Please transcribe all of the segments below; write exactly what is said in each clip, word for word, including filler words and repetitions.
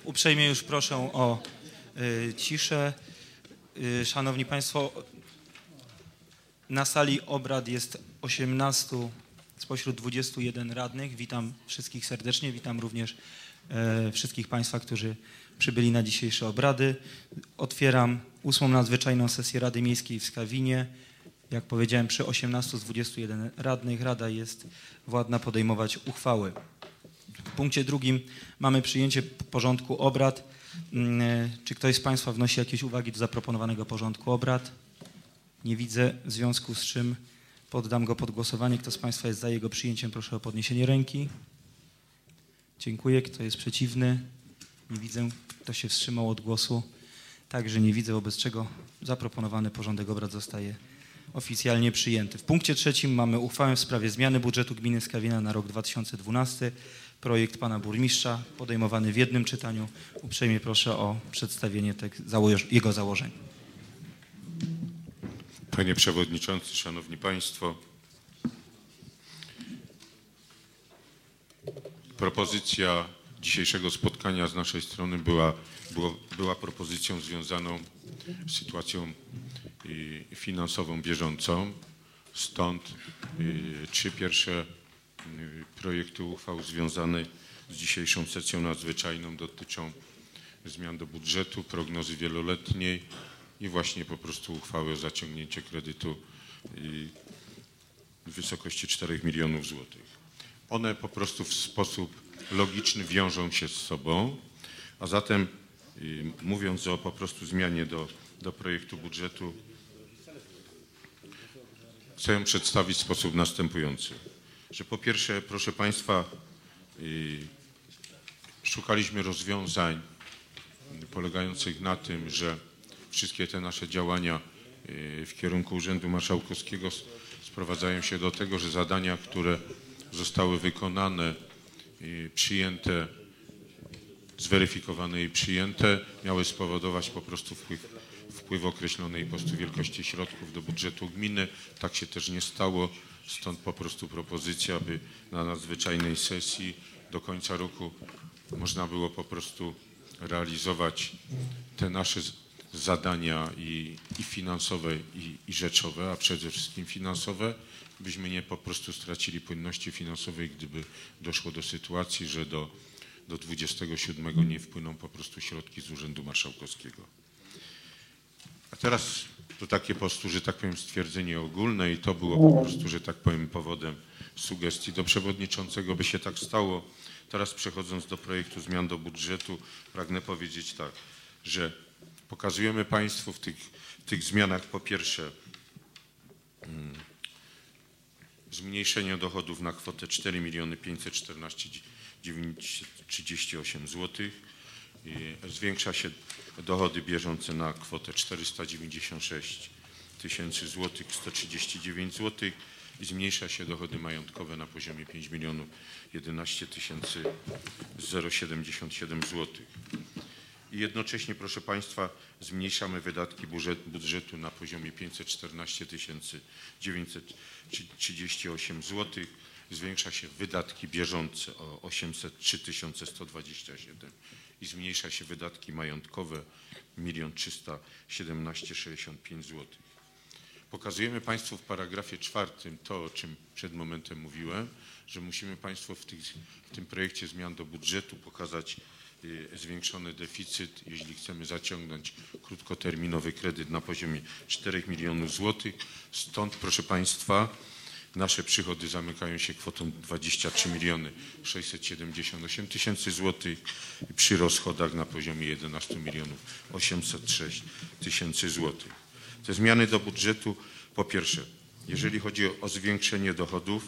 Uprzejmie już proszę o y, ciszę. Y, Szanowni Państwo, na sali obrad jest osiemnastu spośród dwudziestu jeden radnych. Witam wszystkich serdecznie. Witam również y, wszystkich Państwa, którzy przybyli na dzisiejsze obrady. Otwieram ósmą nadzwyczajną sesję Rady Miejskiej w Skawinie. Jak powiedziałem, przy osiemnastu z dwudziestu jeden radnych Rada jest władna podejmować uchwały. W punkcie drugim mamy przyjęcie porządku obrad. Czy ktoś z Państwa wnosi jakieś uwagi do zaproponowanego porządku obrad? Nie widzę, w związku z czym poddam go pod głosowanie. Kto z Państwa jest za jego przyjęciem, proszę o podniesienie ręki. Dziękuję. Kto jest przeciwny? Nie widzę. Kto się wstrzymał od głosu? Także nie widzę, wobec czego zaproponowany porządek obrad zostaje oficjalnie przyjęty. W punkcie trzecim mamy uchwałę w sprawie zmiany budżetu gminy Skawina na rok dwa tysiące dwunasty. Projekt pana burmistrza podejmowany w jednym czytaniu. Uprzejmie proszę o przedstawienie tych zało- jego założeń. Panie Przewodniczący, Szanowni Państwo. Propozycja dzisiejszego spotkania z naszej strony była, było, była propozycją związaną z sytuacją finansową bieżącą. Stąd trzy pierwsze projekty uchwał związane z dzisiejszą sesją nadzwyczajną dotyczą zmian do budżetu, prognozy wieloletniej i właśnie po prostu uchwały o zaciągnięcie kredytu w wysokości czterech milionów złotych. One po prostu w sposób logiczny wiążą się z sobą, a zatem mówiąc o po prostu zmianie do, do projektu budżetu, chcę ją przedstawić w sposób następujący. Że po pierwsze, proszę Państwa, yy, szukaliśmy rozwiązań polegających na tym, że wszystkie te nasze działania yy, w kierunku Urzędu Marszałkowskiego sprowadzają się do tego, że zadania, które zostały wykonane, yy, przyjęte, zweryfikowane i przyjęte, miały spowodować po prostu wpływ, wpływ określonej po prostu wielkości środków do budżetu gminy. Tak się też nie stało. Stąd po prostu propozycja, by na nadzwyczajnej sesji do końca roku można było po prostu realizować te nasze zadania i, i finansowe, i, i rzeczowe, a przede wszystkim finansowe, byśmy nie po prostu stracili płynności finansowej, gdyby doszło do sytuacji, że do, do dwudziestego siódmego nie wpłyną po prostu środki z Urzędu Marszałkowskiego. A teraz to takie po prostu, że tak powiem, stwierdzenie ogólne i to było po prostu, że tak powiem, powodem sugestii do przewodniczącego, by się tak stało. Teraz przechodząc do projektu zmian do budżetu, pragnę powiedzieć tak, że pokazujemy Państwu w tych, w tych zmianach po pierwsze hmm, zmniejszenie dochodów na kwotę cztery miliony pięćset czternaście tysięcy dziewięćset trzydzieści osiem złotych. Zwiększa się dochody bieżące na kwotę czterysta dziewięćdziesiąt sześć tysięcy złotych sto trzydzieści dziewięć złotych i zmniejsza się dochody majątkowe na poziomie pięć milionów jedenaście tysięcy siedemdziesiąt siedem złotych. I jednocześnie, proszę Państwa, zmniejszamy wydatki budżetu na poziomie pięćset czternaście tysięcy dziewięćset trzydzieści osiem złotych. Zwiększa się wydatki bieżące o osiemset trzy tysiące sto dwadzieścia siedem i zmniejsza się wydatki majątkowe milion trzysta siedemnaście tysięcy sześćdziesiąt pięć złotych. Pokazujemy Państwu w paragrafie czwartym to, o czym przed momentem mówiłem, że musimy Państwo w, tych, w tym projekcie zmian do budżetu pokazać y, zwiększony deficyt, jeśli chcemy zaciągnąć krótkoterminowy kredyt na poziomie czterech milionów złotych. Stąd, proszę Państwa, nasze przychody zamykają się kwotą dwadzieścia trzy miliony sześćset siedemdziesiąt osiem tysięcy złotych i przy rozchodach na poziomie jedenaście milionów osiemset sześć tysięcy złotych. Te zmiany do budżetu, po pierwsze, jeżeli chodzi o, o zwiększenie dochodów,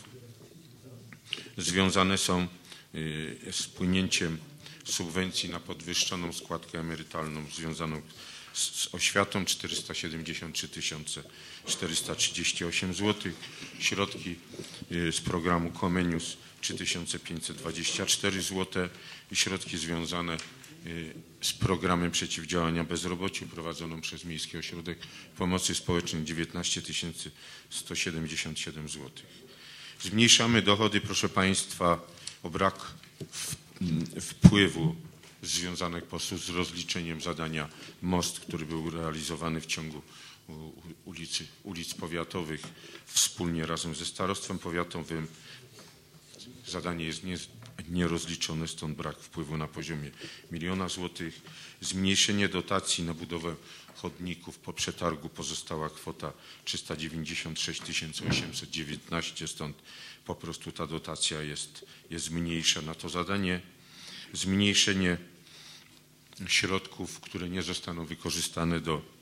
związane są y, z wpłynięciem subwencji na podwyższoną składkę emerytalną związaną z oświatą czterysta siedemdziesiąt trzy tysiące czterysta trzydzieści osiem złotych, środki z programu Comenius trzy tysiące pięćset dwadzieścia cztery złote i środki związane z programem przeciwdziałania bezrobociu prowadzoną przez Miejski Ośrodek Pomocy Społecznej dziewiętnaście tysięcy sto siedemdziesiąt siedem złotych. Zmniejszamy dochody, proszę Państwa, o brak wpływu związanych po prostu z rozliczeniem zadania most, który był realizowany w ciągu ulicy, ulic powiatowych wspólnie razem ze starostwem powiatowym. Zadanie jest nie, nierozliczone, stąd brak wpływu na poziomie miliona złotych. Zmniejszenie dotacji na budowę chodników po przetargu pozostała kwota trzysta dziewięćdziesiąt sześć tysięcy osiemset dziewiętnaście, stąd po prostu ta dotacja jest, jest mniejsza na to zadanie. Zmniejszenie środków, które nie zostaną wykorzystane do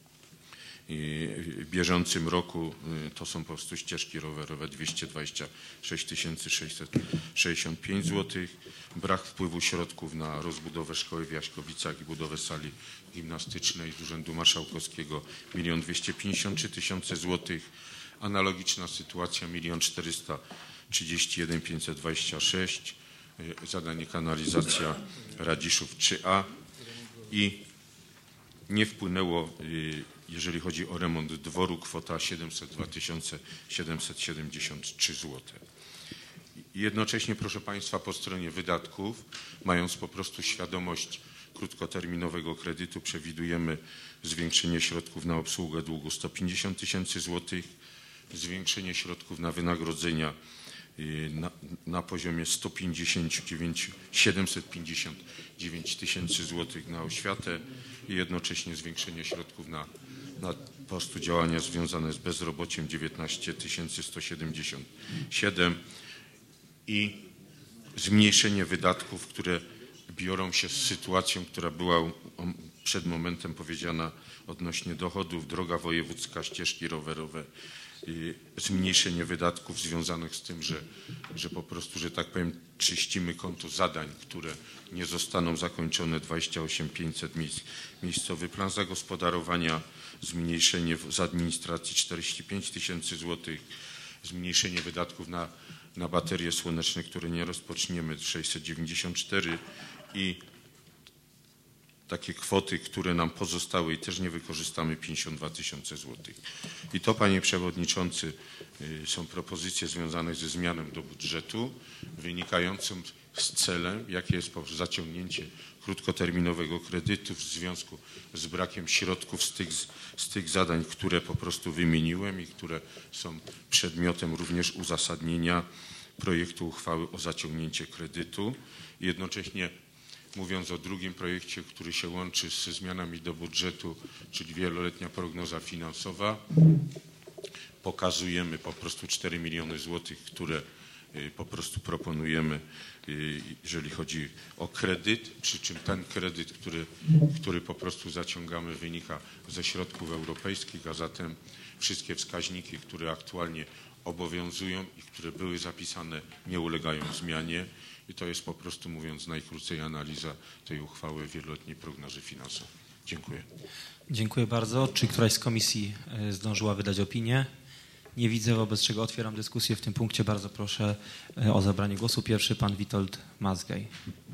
w bieżącym roku, to są po prostu ścieżki rowerowe dwieście dwadzieścia sześć tysięcy sześćset sześćdziesiąt pięć złotych. Brak wpływu środków na rozbudowę szkoły w Jaśkowicach i budowę sali gimnastycznej z Urzędu Marszałkowskiego milion dwieście pięćdziesiąt trzy tysiące złotych. Analogiczna sytuacja milion czterysta trzydzieści jeden tysięcy pięćset dwadzieścia sześć. Zadanie kanalizacja Radziszów trzy A i nie wpłynęło, jeżeli chodzi o remont dworu, kwota siedemset dwa tysiące siedemset siedemdziesiąt trzy złote. Jednocześnie, proszę Państwa, po stronie wydatków, mając po prostu świadomość krótkoterminowego kredytu, przewidujemy zwiększenie środków na obsługę długu sto pięćdziesiąt tysięcy złotych, zwiększenie środków na wynagrodzenia na, na poziomie sto pięćdziesiąt dziewięć, siedemset pięćdziesiąt dziewięć tysięcy złotych na oświatę i jednocześnie zwiększenie środków na, na po prostu działania związane z bezrobociem dziewiętnaście tysięcy sto siedemdziesiąt siedem i zmniejszenie wydatków, które biorą się z sytuacją, która była przed momentem powiedziana odnośnie dochodów, droga wojewódzka, ścieżki rowerowe, zmniejszenie wydatków związanych z tym, że, że po prostu, że tak powiem, czyścimy konto zadań, które nie zostaną zakończone, dwadzieścia osiem tysięcy pięćset miejsc, miejscowy plan zagospodarowania, zmniejszenie z administracji czterdzieści pięć tysięcy złotych, zmniejszenie wydatków na, na baterie słoneczne, które nie rozpoczniemy, sześćset dziewięćdziesiąt cztery i takie kwoty, które nam pozostały i też nie wykorzystamy, pięćdziesiąt dwa tysiące złotych. I to, Panie Przewodniczący, są propozycje związane ze zmianą do budżetu, wynikającym z celem, jakie jest po zaciągnięcie krótkoterminowego kredytu w związku z brakiem środków z tych, z tych zadań, które po prostu wymieniłem i które są przedmiotem również uzasadnienia projektu uchwały o zaciągnięcie kredytu. Jednocześnie mówiąc o drugim projekcie, który się łączy ze zmianami do budżetu, czyli wieloletnia prognoza finansowa, pokazujemy po prostu cztery miliony złotych, które po prostu proponujemy, jeżeli chodzi o kredyt, przy czym ten kredyt, który, który po prostu zaciągamy, wynika ze środków europejskich, a zatem wszystkie wskaźniki, które aktualnie obowiązują i które były zapisane, nie ulegają zmianie. I to jest po prostu, mówiąc najkrócej, analiza tej uchwały wieloletniej prognozy finansowej. Dziękuję. Dziękuję bardzo. Czy któraś z komisji zdążyła wydać opinię? Nie widzę, wobec czego otwieram dyskusję w tym punkcie. Bardzo proszę o zabranie głosu. Pierwszy pan Witold Mazgaj.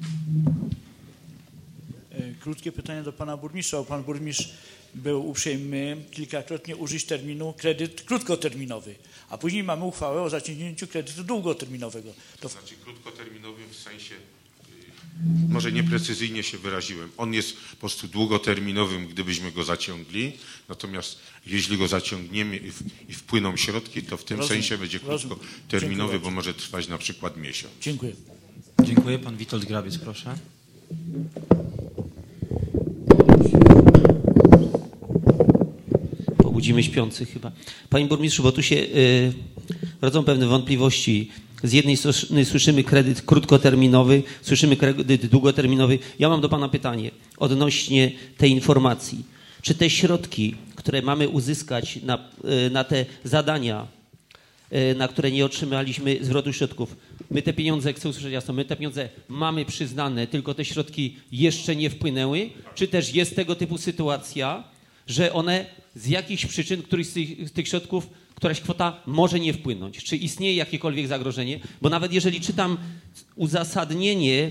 Krótkie pytanie do pana burmistrza. Pan burmistrz był uprzejmy kilkakrotnie użyć terminu kredyt krótkoterminowy, a później mamy uchwałę o zaciągnięciu kredytu długoterminowego. To znaczy krótkoterminowym w sensie, może nieprecyzyjnie się wyraziłem, on jest po prostu długoterminowym, gdybyśmy go zaciągli, natomiast jeśli go zaciągniemy i, w, i wpłyną środki, to w tym Rozumiem. sensie będzie krótkoterminowy, bo może trwać na przykład miesiąc. Dziękuję. Dziękuję. Pan Witold Grabiec, proszę. Budzimy śpiących chyba. Panie burmistrzu, bo tu się y, rodzą pewne wątpliwości. Z jednej strony słyszymy kredyt krótkoterminowy, słyszymy kredyt długoterminowy. Ja mam do pana pytanie odnośnie tej informacji. Czy te środki, które mamy uzyskać na, y, na te zadania, y, na które nie otrzymaliśmy zwrotu środków, my te pieniądze, chcę usłyszeć jasno, my te pieniądze mamy przyznane, tylko te środki jeszcze nie wpłynęły? Czy też jest tego typu sytuacja, że one z jakichś przyczyn, któryś z tych, z tych środków, któraś kwota może nie wpłynąć? Czy istnieje jakiekolwiek zagrożenie? Bo nawet jeżeli czytam uzasadnienie,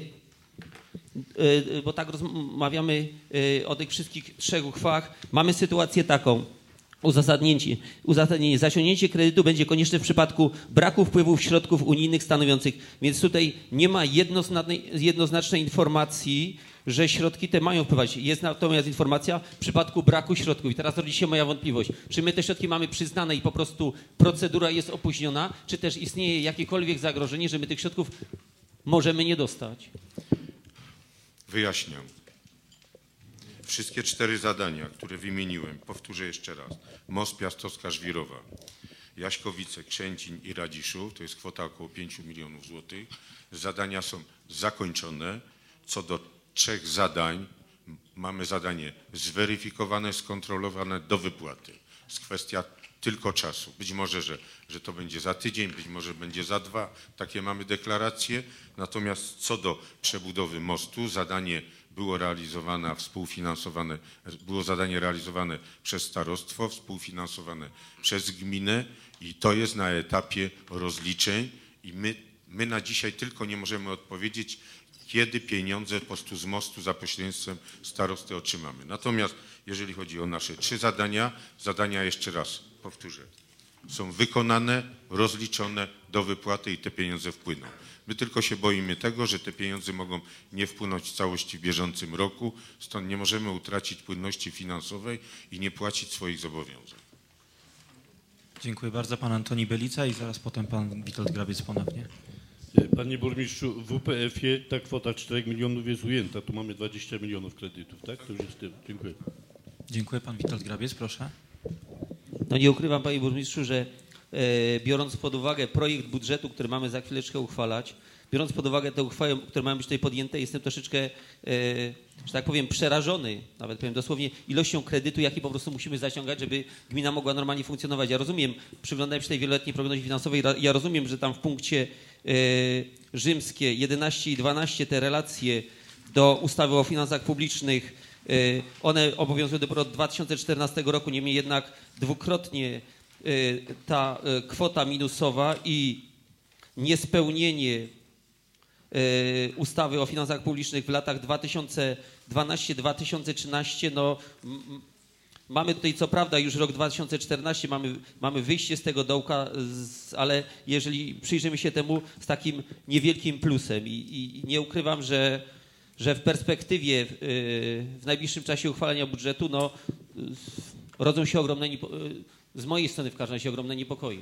bo tak rozmawiamy o tych wszystkich trzech uchwałach, mamy sytuację taką, Uzasadnienie, uzasadnienie. Zaciągnięcie kredytu będzie konieczne w przypadku braku wpływów środków unijnych stanowiących, więc tutaj nie ma jednoznacznej, jednoznacznej informacji, że środki te mają wpływać. Jest natomiast informacja w przypadku braku środków. I teraz rodzi się moja wątpliwość. Czy my te środki mamy przyznane i po prostu procedura jest opóźniona, czy też istnieje jakiekolwiek zagrożenie, że my tych środków możemy nie dostać? Wyjaśniam. Wszystkie cztery zadania, które wymieniłem, powtórzę jeszcze raz. Most Piastowska-Żwirowa, Jaśkowice, Krzęcin i Radziszów, to jest kwota około pięć milionów złotych. Zadania są zakończone. Co do trzech zadań, mamy zadanie zweryfikowane, skontrolowane do wypłaty. Jest kwestia tylko czasu. Być może, że, że to będzie za tydzień, być może będzie za dwa. Takie mamy deklaracje. Natomiast co do przebudowy mostu, zadanie było realizowane, a współfinansowane, było zadanie realizowane przez starostwo, współfinansowane przez gminę i to jest na etapie rozliczeń i my, my na dzisiaj tylko nie możemy odpowiedzieć, kiedy pieniądze po prostu z mostu za pośrednictwem starosty otrzymamy. Natomiast jeżeli chodzi o nasze trzy zadania, zadania jeszcze raz powtórzę, są wykonane, rozliczone do wypłaty i te pieniądze wpłyną. My tylko się boimy tego, że te pieniądze mogą nie wpłynąć w całości w bieżącym roku, stąd nie możemy utracić płynności finansowej i nie płacić swoich zobowiązań. Dziękuję bardzo. Pan Antoni Belica i zaraz potem pan Witold Grabiec ponownie. Panie burmistrzu, w W P F-ie ta kwota czterech milionów jest ujęta. Tu mamy dwadzieścia milionów kredytów, tak? To już jest tyle. Dziękuję. Dziękuję. Pan Witold Grabiec, proszę. No nie ukrywam, panie burmistrzu, że e, biorąc pod uwagę projekt budżetu, który mamy za chwileczkę uchwalać, biorąc pod uwagę te uchwały, które mają być tutaj podjęte, jestem troszeczkę, e, że tak powiem, przerażony, nawet powiem dosłownie, ilością kredytu, jaki po prostu musimy zaciągać, żeby gmina mogła normalnie funkcjonować. Ja rozumiem, przyglądałem się tej wieloletniej prognozie finansowej, ja rozumiem, że tam w punkcie e, rzymskie jedenaście i dwanaście te relacje do ustawy o finansach publicznych, one obowiązują dopiero od dwa tysiące czternastego roku, niemniej jednak dwukrotnie ta kwota minusowa i niespełnienie ustawy o finansach publicznych w latach dwa tysiące dwunastym do dwa tysiące trzynastego, no mamy tutaj co prawda już rok dwa tysiące czternasty, mamy, mamy wyjście z tego dołka, z, ale jeżeli przyjrzymy się temu z takim niewielkim plusem i, i, i nie ukrywam, że że w perspektywie w najbliższym czasie uchwalenia budżetu no, rodzą się ogromne, z mojej strony w każdym razie ogromne niepokoje.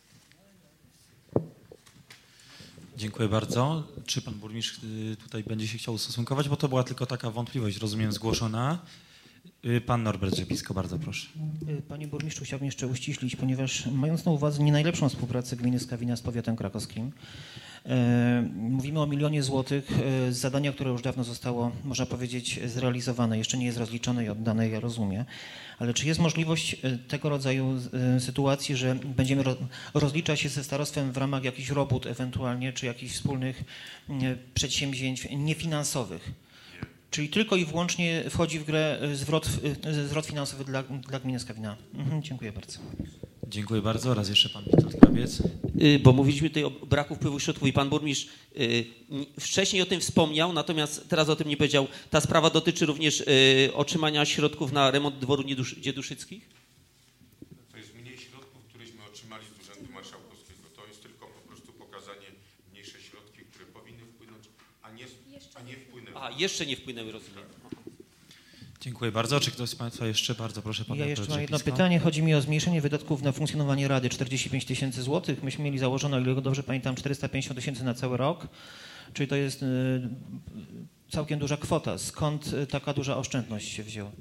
Dziękuję bardzo. Czy pan burmistrz tutaj będzie się chciał ustosunkować? Bo to była tylko taka wątpliwość, rozumiem, zgłoszona. Pan Norbert Rzepisko, bardzo proszę. Panie burmistrzu, chciałbym jeszcze uściślić, ponieważ mając na uwadze nie najlepszą współpracę gminy Skawina z powiatem krakowskim, mówimy o milionie złotych z zadania, które już dawno zostało, można powiedzieć, zrealizowane. Jeszcze nie jest rozliczone i oddane, ja rozumiem. Ale czy jest możliwość tego rodzaju sytuacji, że będziemy rozliczać się ze starostwem w ramach jakichś robót ewentualnie, czy jakichś wspólnych przedsięwzięć niefinansowych? Czyli tylko i wyłącznie wchodzi w grę zwrot, zwrot finansowy dla, dla gminy Skawina. Mhm, dziękuję bardzo. Dziękuję bardzo. Raz jeszcze pan Witold Grabiec. Bo mówiliśmy tutaj o braku wpływu środków i pan burmistrz wcześniej o tym wspomniał, natomiast teraz o tym nie powiedział. Ta sprawa dotyczy również otrzymania środków na remont dworu Dzieduszyckich? To jest mniej środków, któreśmy otrzymali z Urzędu Marszałkowskiego. To jest tylko po prostu pokazanie mniejsze środki, które powinny wpłynąć, a nie, a nie wpłynęły. A, jeszcze nie wpłynęły, rozumiem. Dziękuję bardzo. Czy ktoś z państwa jeszcze? Bardzo proszę pana. Ja jeszcze mam jedno pytanie. Chodzi mi o zmniejszenie wydatków na funkcjonowanie Rady, czterdzieści pięć tysięcy złotych. Myśmy mieli założone, o ile dobrze pamiętam, czterysta pięćdziesiąt tysięcy na cały rok. Czyli to jest całkiem duża kwota. Skąd taka duża oszczędność się wzięła?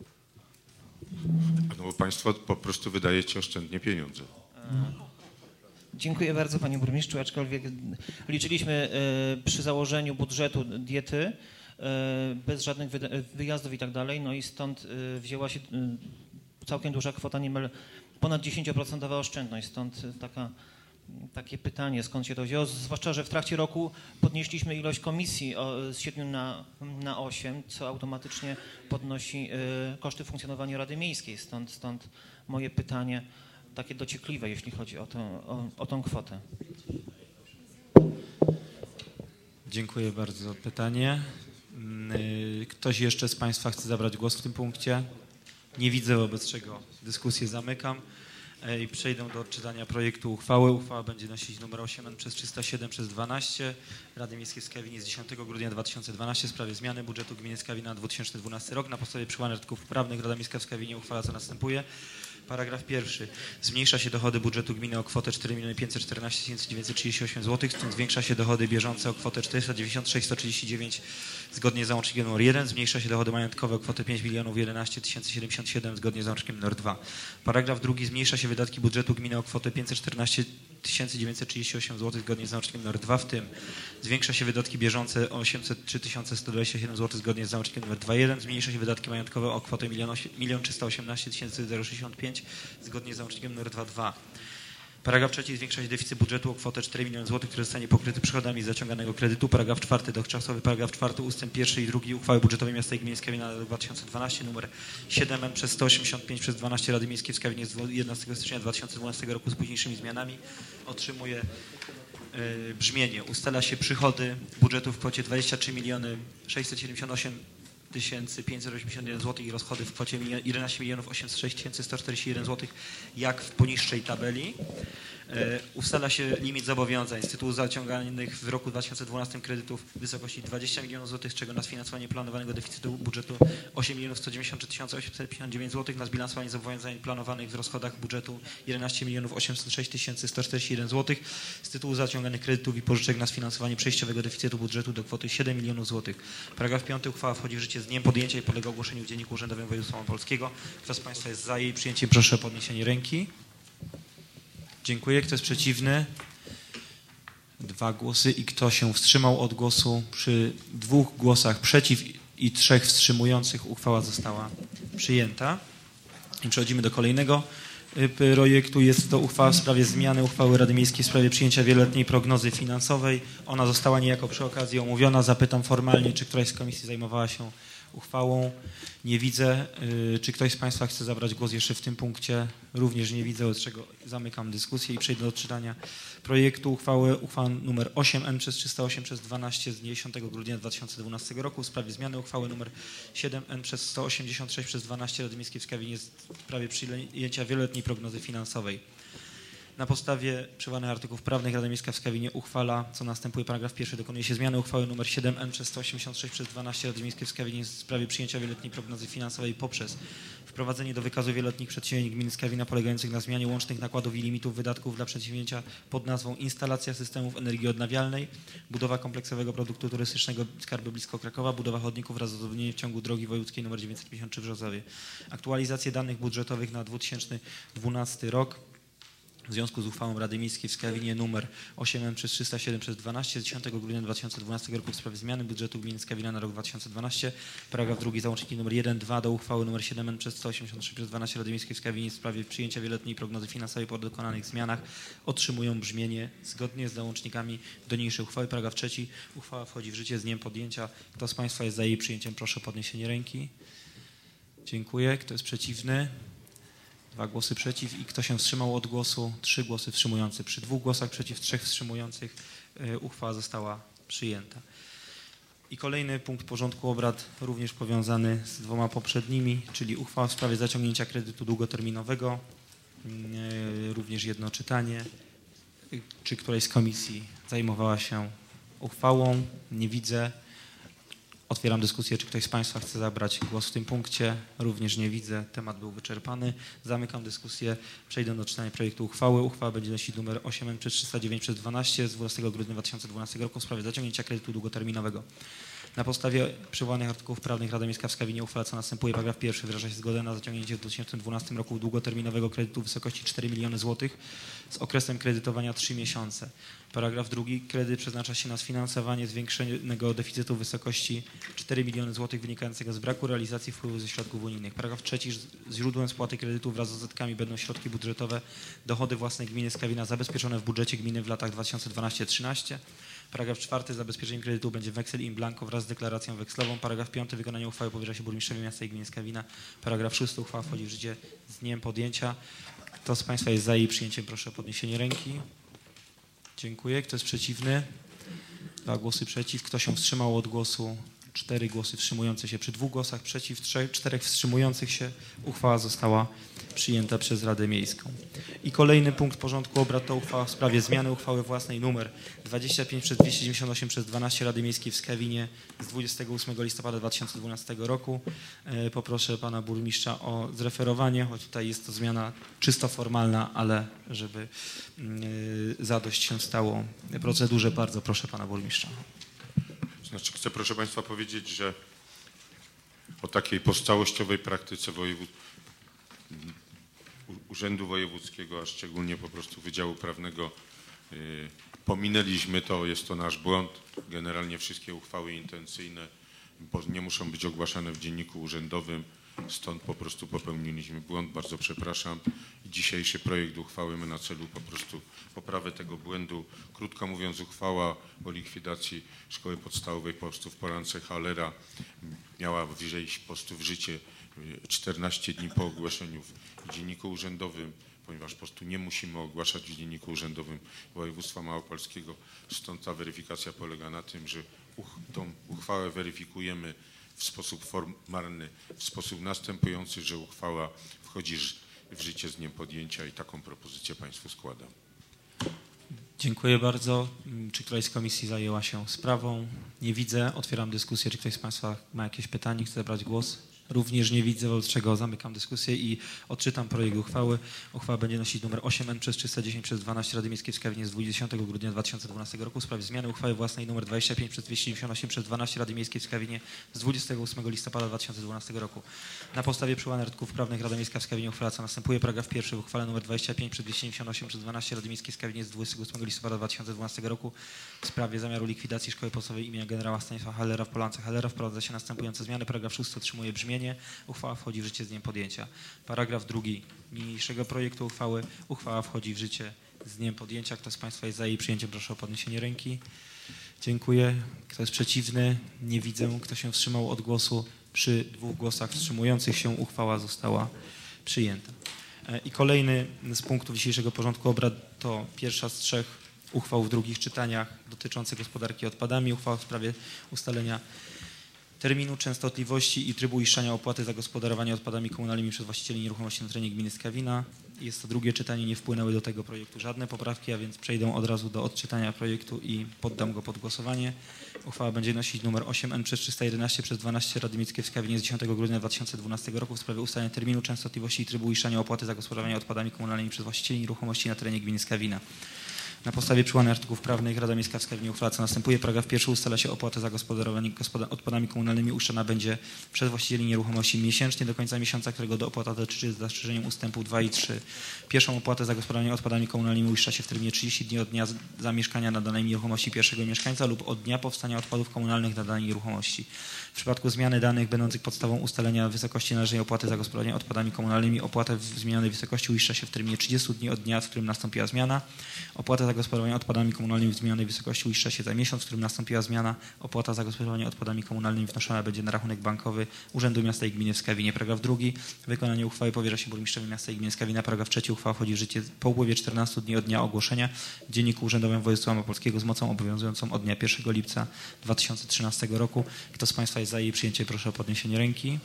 No bo państwo po prostu wydajecie oszczędnie pieniądze. Dziękuję bardzo panie burmistrzu, aczkolwiek liczyliśmy przy założeniu budżetu diety bez żadnych wyjazdów i tak dalej, no i stąd wzięła się całkiem duża kwota, niemal ponad dziesięcioprocentowa oszczędność, stąd taka, takie pytanie, skąd się to wzięło, zwłaszcza, że w trakcie roku podnieśliśmy ilość komisji z siedmiu na, na osiem, co automatycznie podnosi koszty funkcjonowania Rady Miejskiej, stąd, stąd moje pytanie takie dociekliwe, jeśli chodzi o, to, o, o tą kwotę. Dziękuję bardzo za pytanie. Ktoś jeszcze z państwa chce zabrać głos w tym punkcie? Nie widzę, wobec czego dyskusję zamykam i przejdę do odczytania projektu uchwały. Uchwała będzie nosić numer osiem N przez trzysta siedem przez dwanaście Rady Miejskiej w Skawinie z dziesiątego grudnia dwa tysiące dwunastego w sprawie zmiany budżetu gminy Skawina na dwa tysiące dwunasty rok. Na podstawie przywołanych artykułów prawnych Rada Miejska w Skawinie uchwala co następuje. Paragraf pierwszy. Zmniejsza się dochody budżetu gminy o kwotę cztery miliony pięćset czternaście tysięcy dziewięćset trzydzieści osiem złotych, w tym zwiększa się dochody bieżące o kwotę czterysta dziewięćdziesiąt sześć tysięcy sto trzydzieści dziewięć zgodnie z załącznikiem nr jeden. Zmniejsza się dochody majątkowe o kwotę pięć milionów jedenaście tysięcy siedemdziesiąt siedem zgodnie z załącznikiem nr dwa. Paragraf drugi. Zmniejsza się wydatki budżetu gminy o kwotę pięćset czternaście tysięcy dziewięćset trzydzieści osiem złotych zgodnie z załącznikiem nr dwa, w tym zwiększa się wydatki bieżące o osiemset trzy tysiące sto dwadzieścia siedem złotych zgodnie z załącznikiem nr dwa jeden. Zmniejsza się wydatki majątkowe o kwotę jeden trzysta osiemnaście tysięcy sześćdziesiąt pięć zgodnie z załącznikiem nr dwa dwa. Paragraf trzeci. Zwiększa się deficyt budżetu o kwotę cztery miliony złotych, który zostanie pokryty przychodami z zaciąganego kredytu. Paragraf czwarty. Dotychczasowy paragraf czwarty ustęp pierwszy i drugi uchwały budżetowej miasta i gminy Skawina na rok dwa tysiące dwunasty numer siedem N przez sto osiemdziesiąt pięć przez dwanaście Rady Miejskiej w Skawinie z jedenastego stycznia dwa tysiące dwunastego roku z późniejszymi zmianami otrzymuje y, brzmienie. Ustala się przychody budżetu w kwocie dwadzieścia trzy miliony sześćset siedemdziesiąt osiem tysięcy pięćset osiemdziesiąt jeden złotych i rozchody w kwocie jedenaście milionów osiemset sześć tysięcy sto czterdzieści jeden złotych, jak w poniższej tabeli. E, ustala się limit zobowiązań z tytułu zaciąganych w roku dwa tysiące dwunastym kredytów w wysokości dwadzieścia milionów złotych, z czego na sfinansowanie planowanego deficytu budżetu osiem milionów sto dziewięćdziesiąt trzy tysiące osiemset pięćdziesiąt dziewięć złotych, na zbilansowanie zobowiązań planowanych w rozchodach budżetu jedenaście milionów osiemset sześć tysięcy sto czterdzieści jeden złotych, z tytułu zaciąganych kredytów i pożyczek na sfinansowanie przejściowego deficytu budżetu do kwoty siedem milionów złotych. Paragraf piąty. Uchwała wchodzi w życie z dniem podjęcia i podlega ogłoszeniu w Dzienniku Urzędowym Województwa Małopolskiego. Kto z Państwa jest za jej przyjęciem, proszę o podniesienie ręki. Dziękuję. Kto jest przeciwny? Dwa głosy. I kto się wstrzymał od głosu? Przy dwóch głosach przeciw i trzech wstrzymujących uchwała została przyjęta. I przechodzimy do kolejnego projektu. Jest to uchwała w sprawie zmiany uchwały Rady Miejskiej w sprawie przyjęcia wieloletniej prognozy finansowej. Ona została niejako przy okazji omówiona. Zapytam formalnie, czy któraś z komisji zajmowała się uchwałą. Nie widzę. Czy ktoś z Państwa chce zabrać głos jeszcze w tym punkcie? Również nie widzę, od czego zamykam dyskusję i przejdę do odczytania projektu uchwały. Uchwała nr osiem N przez trzysta osiem przez dwanaście z dnia dziesiątego grudnia dwa tysiące dwunastego roku w sprawie zmiany uchwały nr siedem N przez sto osiemdziesiąt sześć przez dwanaście Rady Miejskiej w Skawinie w sprawie przyjęcia wieloletniej prognozy finansowej. Na podstawie przywołanych artykułów prawnych Rada Miejska w Skawinie uchwala, co następuje. Paragraf pierwszy. Dokonuje się zmiany uchwały nr siedem N przez sto osiemdziesiąt sześć przez dwanaście Rady Miejskiej w Skawinie w sprawie przyjęcia wieloletniej prognozy finansowej poprzez wprowadzenie do wykazu wieloletnich przedsięwzięć gminy Skawina polegających na zmianie łącznych nakładów i limitów wydatków dla przedsięwzięcia pod nazwą instalacja systemów energii odnawialnej, budowa kompleksowego produktu turystycznego Skarby blisko Krakowa, budowa chodników wraz z uzupełnieniem w ciągu drogi wojewódzkiej nr dziewięćset pięćdziesiąt trzy w Żozowie. Aktualizację danych budżetowych na dwa tysiące dwunasty rok. W związku z uchwałą Rady Miejskiej w Skawinie nr osiem N przez trzysta siedem przez dwanaście z dziesiątego grudnia dwa tysiące dwunastego roku w sprawie zmiany budżetu gminy Skawina na rok dwa tysiące dwunasty. Paragraf drugi. Załączniki nr jeden dwa do uchwały nr siedem N przez sto osiemdziesiąt trzy przez dwanaście Rady Miejskiej w Skawinie w sprawie przyjęcia wieloletniej prognozy finansowej po dokonanych zmianach otrzymują brzmienie zgodnie z załącznikami do niniejszej uchwały. Paragraf trzeci. Uchwała wchodzi w życie z dniem podjęcia. Kto z Państwa jest za jej przyjęciem, proszę o podniesienie ręki. Dziękuję. Kto jest przeciwny? Dwa głosy przeciw. I kto się wstrzymał od głosu? Trzy głosy wstrzymujące. Przy dwóch głosach przeciw, trzech wstrzymujących uchwała została przyjęta. I kolejny punkt porządku obrad, również powiązany z dwoma poprzednimi, czyli uchwała w sprawie zaciągnięcia kredytu długoterminowego. Również jedno czytanie. Czy któraś z komisji zajmowała się uchwałą? Nie widzę. Otwieram dyskusję, czy ktoś z Państwa chce zabrać głos w tym punkcie. Również nie widzę. Temat był wyczerpany. Zamykam dyskusję. Przejdę do czytania projektu uchwały. Uchwała będzie nosić numer osiem N przez trzysta dziewięć przez dwanaście z dwunastego grudnia dwa tysiące dwunastego roku w sprawie zaciągnięcia kredytu długoterminowego. Na podstawie przywołanych artykułów prawnych Rada Miejska w Skawinie uchwala, co następuje. Paragraf pierwszy. Wyraża się zgodę na zaciągnięcie w dwa tysiące dwunastym roku długoterminowego kredytu w wysokości cztery miliony złotych z okresem kredytowania trzy miesiące. Paragraf drugi. Kredyt przeznacza się na sfinansowanie zwiększonego deficytu w wysokości cztery miliony złotych wynikającego z braku realizacji wpływów ze środków unijnych. Paragraf trzeci. Źródłem spłaty kredytu wraz z odsetkami będą środki budżetowe, dochody własne gminy Skawina zabezpieczone w budżecie gminy w latach dwa tysiące dwunastym do dwa tysiące trzynastego. Paragraf czwarty. Zabezpieczeniem kredytu będzie weksel in blanco wraz z deklaracją wekslową. Paragraf piąty. Wykonanie uchwały powierza się burmistrzowi miasta i gminy Skawina. Paragraf szósty. Uchwała wchodzi w życie z dniem podjęcia. Kto z Państwa jest za jej przyjęciem, proszę o podniesienie ręki. Dziękuję. Kto jest przeciwny? Dwa głosy przeciw. Kto się wstrzymał od głosu? cztery głosy wstrzymujące się. Przy dwóch głosach przeciw, trzech, czterech wstrzymujących się uchwała została przyjęta przez Radę Miejską. I kolejny punkt porządku obrad to uchwała w sprawie zmiany uchwały własnej numer dwadzieścia pięć przez dwieście dziewięćdziesiąt osiem przez dwanaście Rady Miejskiej w Skawinie z dwudziestego ósmego listopada dwa tysiące dwunastego roku. E, poproszę pana burmistrza o zreferowanie, choć tutaj jest to zmiana czysto formalna, ale żeby y, zadość się stało procedurze, bardzo proszę pana burmistrza. Znaczy chcę, proszę państwa, powiedzieć, że o takiej podstawościowej praktyce wojewód... Urzędu Wojewódzkiego, a szczególnie po prostu Wydziału Prawnego y, pominęliśmy to, jest to nasz błąd. Generalnie wszystkie uchwały intencyjne nie muszą być ogłaszane w dzienniku urzędowym, stąd po prostu popełniliśmy błąd, bardzo przepraszam. Dzisiejszy projekt uchwały ma na celu po prostu poprawę tego błędu. Krótko mówiąc, uchwała o likwidacji Szkoły Podstawowej po prostu w Polance Hallera miała wejść po prostu w życie czternaście dni po ogłoszeniu w dzienniku urzędowym, ponieważ po prostu nie musimy ogłaszać w dzienniku urzędowym województwa małopolskiego. Stąd ta weryfikacja polega na tym, że uch, tą uchwałę weryfikujemy w sposób formalny, w sposób następujący, że uchwała wchodzi w życie z dniem podjęcia i taką propozycję państwu składam. Dziękuję bardzo. Czy któraś z komisji zajęła się sprawą? Nie widzę. Otwieram dyskusję. Czy ktoś z państwa ma jakieś pytanie? Chce zabrać głos? Również nie widzę, wobec czego zamykam dyskusję i odczytam projekt uchwały. Uchwała będzie nosić numer osiem N przez trzysta dziesięć przez dwanaście Rady Miejskiej w Skawinie z dwudziestego grudnia dwa tysiące dwunastego roku w sprawie zmiany uchwały własnej numer dwadzieścia pięć przez dwieście dziewięćdziesiąt osiem przez dwanaście Rady Miejskiej w Skawinie z dwudziestego ósmego listopada dwa tysiące dwunastego roku. Na podstawie przywołanych artykułów prawnych Rada Miejska w Skawinie uchwala, co następuje. Paragraf pierwszy w uchwale numer dwadzieścia pięć przez dwieście dziewięćdziesiąt osiem przez dwanaście Rady Miejskiej w Skawinie z dwudziestego ósmego listopada dwa tysiące dwunastego roku w sprawie zamiaru likwidacji Szkoły Podstawowej imienia generała Stanisława Hallera w Polance Hallera wprowadza się następujące zmiany. Paragraf szósty otrzymuje brzmienie. Uchwała wchodzi w życie z dniem podjęcia. Paragraf drugi niniejszego projektu uchwały. Uchwała wchodzi w życie z dniem podjęcia. Kto z państwa jest za jej przyjęciem, proszę o podniesienie ręki. Dziękuję. Kto jest przeciwny? Nie widzę. Kto się wstrzymał od głosu? Przy dwóch głosach wstrzymujących się uchwała została przyjęta. I kolejny z punktów dzisiejszego porządku obrad to pierwsza z trzech uchwał w drugich czytaniach dotyczących gospodarki odpadami. Uchwała w sprawie ustalenia terminu, częstotliwości i trybu uiszczania opłaty za gospodarowanie odpadami komunalnymi przez właścicieli nieruchomości na terenie gminy Skawina. Jest to drugie czytanie, nie wpłynęły do tego projektu żadne poprawki, a więc przejdę od razu do odczytania projektu i poddam go pod głosowanie. Uchwała będzie nosić numer osiem N przez trzysta jedenaście przez dwanaście Rady Miejskiej w Skawinie z dziesiątego grudnia dwa tysiące dwunastego roku w sprawie ustalenia terminu, częstotliwości i trybu uiszczania opłaty za gospodarowanie odpadami komunalnymi przez właścicieli nieruchomości na terenie gminy Skawina. Na podstawie przywołanych artykułów prawnych Rada Miejska w Skawinie uchwala, co następuje. Paragraf pierwszy ustala się opłatę za gospodarowanie gospoda odpadami komunalnymi uiszczana będzie przez właścicieli nieruchomości miesięcznie do końca miesiąca, którego do opłata dotyczy z zastrzeżeniem ustępów dwa i trzy. Pierwszą opłatę za gospodarowanie odpadami komunalnymi uiszcza się w terminie trzydziestu dni od dnia zamieszkania na danej nieruchomości pierwszego mieszkańca lub od dnia powstania odpadów komunalnych na danej nieruchomości. W przypadku zmiany danych będących podstawą ustalenia wysokości należnej opłaty za gospodarowanie odpadami komunalnymi opłatę w zmienionej wysokości uiszcza się w terminie trzydziestu dni od dnia, w którym nastąpiła zmiana. Opłata za gospodarowanie odpadami komunalnymi w zmienionej wysokości uiszcza się za miesiąc, w którym nastąpiła zmiana. Opłata za gospodarowanie odpadami komunalnymi wnoszona będzie na rachunek bankowy Urzędu Miasta i Gminy w Skawinie. Paragraf drugi. Wykonanie uchwały powierza się burmistrzowi miasta i gminy Skawina. Paragraf trzeci. Uchwała wchodzi w życie po upływie czternastu dni od dnia ogłoszenia w Dzienniku Urzędowym Województwa Małopolskiego z mocą obowiązującą od dnia pierwszego lipca dwa tysiące trzynastego roku. Kto z państwa jest za jej przyjęciem, proszę o podniesienie ręki.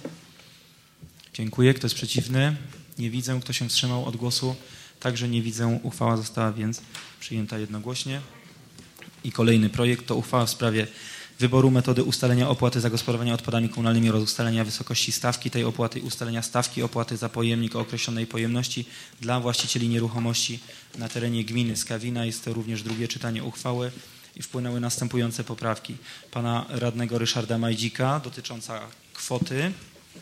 Dziękuję. Kto jest przeciwny? Nie widzę. Kto się wstrzymał od głosu? Także nie widzę. Uchwała została więc przyjęta jednogłośnie. I kolejny projekt to uchwała w sprawie wyboru metody ustalenia opłaty za gospodarowanie odpadami komunalnymi oraz ustalenia wysokości stawki tej opłaty i ustalenia stawki opłaty za pojemnik o określonej pojemności dla właścicieli nieruchomości na terenie gminy Skawina. Jest to również drugie czytanie uchwały i wpłynęły następujące poprawki. Pana radnego Ryszarda Majdzika dotycząca kwoty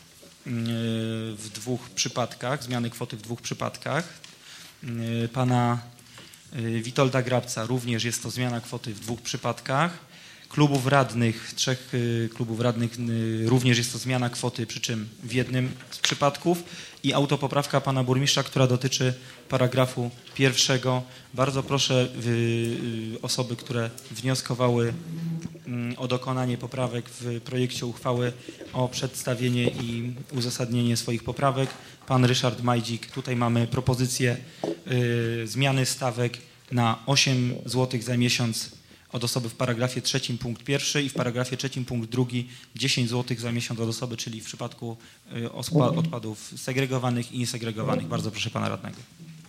w dwóch przypadkach, zmiany kwoty w dwóch przypadkach. Pana Witolda Grabca również jest to zmiana kwoty w dwóch przypadkach. Klubów radnych, trzech klubów radnych również jest to zmiana kwoty, przy czym w jednym z przypadków i autopoprawka pana burmistrza, która dotyczy paragrafu pierwszego. Bardzo proszę osoby, które wnioskowały o dokonanie poprawek w projekcie uchwały o przedstawienie i uzasadnienie swoich poprawek. Pan Ryszard Majdzik, tutaj mamy propozycję zmiany stawek na osiem złotych za miesiąc od osoby w paragrafie trzecim punkt pierwszy i w paragrafie trzecim punkt drugi dziesięć złotych za miesiąc od osoby, czyli w przypadku odpadów segregowanych i niesegregowanych. Bardzo proszę pana radnego.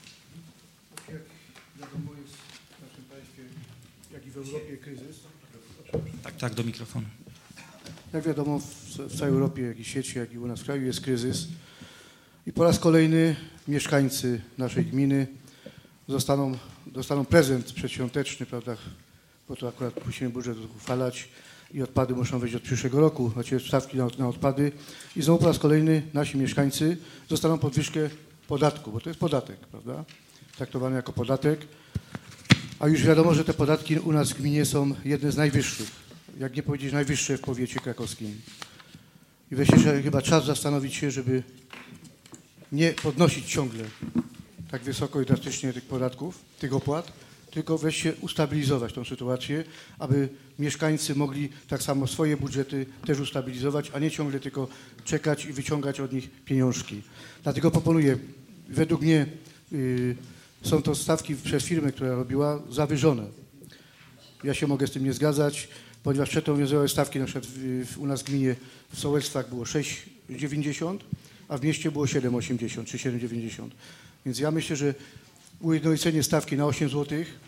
Jak wiadomo jest w naszym państwie, jak i w Europie kryzys. Tak, tak, do mikrofonu. Jak wiadomo, w, w całej Europie, jak i świecie, jak i u nas w kraju jest kryzys. I po raz kolejny mieszkańcy naszej gminy zostaną, dostaną prezent przedświąteczny, prawda, bo to akurat musimy budżet uchwalać i odpady muszą wejść od przyszłego roku, znaczy stawki na, na odpady i znowu po raz kolejny nasi mieszkańcy dostaną podwyżkę podatku, bo to jest podatek, prawda, traktowany jako podatek, a już wiadomo, że te podatki u nas w gminie są jedne z najwyższych, jak nie powiedzieć najwyższe w powiecie krakowskim. I wreszcie że chyba czas zastanowić się, żeby nie podnosić ciągle tak wysoko i drastycznie tych podatków, tych opłat, tylko wreszcie ustabilizować tą sytuację, aby mieszkańcy mogli tak samo swoje budżety też ustabilizować, a nie ciągle tylko czekać i wyciągać od nich pieniążki. Dlatego proponuję, według mnie yy, są to stawki przez firmę, która robiła, zawyżone. Ja się mogę z tym nie zgadzać, ponieważ przedobowiązywały stawki na przykład w, w, u nas w gminie w sołectwach było sześć dziewięćdziesiąt, a w mieście było siedem osiemdziesiąt czy siedem dziewięćdziesiąt. Więc ja myślę, że ujednolicenie stawki na osiem złotych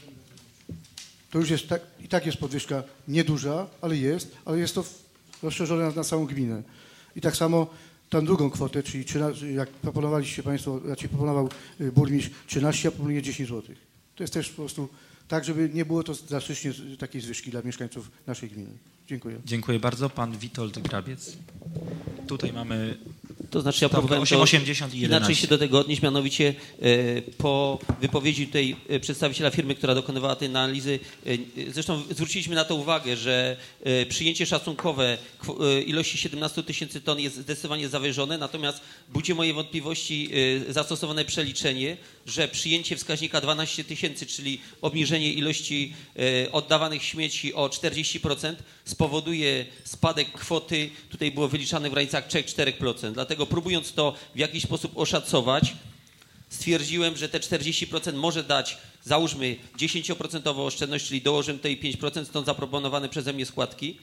to już jest tak, i tak jest podwyżka nieduża, ale jest, ale jest to rozszerzone na, na całą gminę. I tak samo tą drugą kwotę, czyli jak proponowaliście Państwo, raczej proponował burmistrz trzynaście, a proponuje dziesięć złotych. To jest też po prostu tak, żeby nie było to drastycznie takiej zwyżki dla mieszkańców naszej gminy. Dziękuję. Dziękuję bardzo. Pan Witold Grabiec. Tutaj mamy... To znaczy ja próbowałem osiem osiemdziesiąt i jedenaście. Inaczej się do tego odnieść, mianowicie e, po wypowiedzi tutaj e, przedstawiciela firmy, która dokonywała tej analizy, e, zresztą zwróciliśmy na to uwagę, że e, przyjęcie szacunkowe e, ilości siedemnaście tysięcy ton jest zdecydowanie zawyżone, natomiast budzi moje wątpliwości e, zastosowane przeliczenie, że przyjęcie wskaźnika dwanaście tysięcy, czyli obniżenie ilości e, oddawanych śmieci o czterdzieści procent spowoduje spadek kwoty, tutaj było wyliczane w granicach trzy do czterech procent. Dlatego próbując to w jakiś sposób oszacować, stwierdziłem, że te czterdzieści procent może dać, załóżmy, dziesięcioprocentową oszczędność, czyli dołożymy tutaj pięć procent, stąd zaproponowane przeze mnie składki,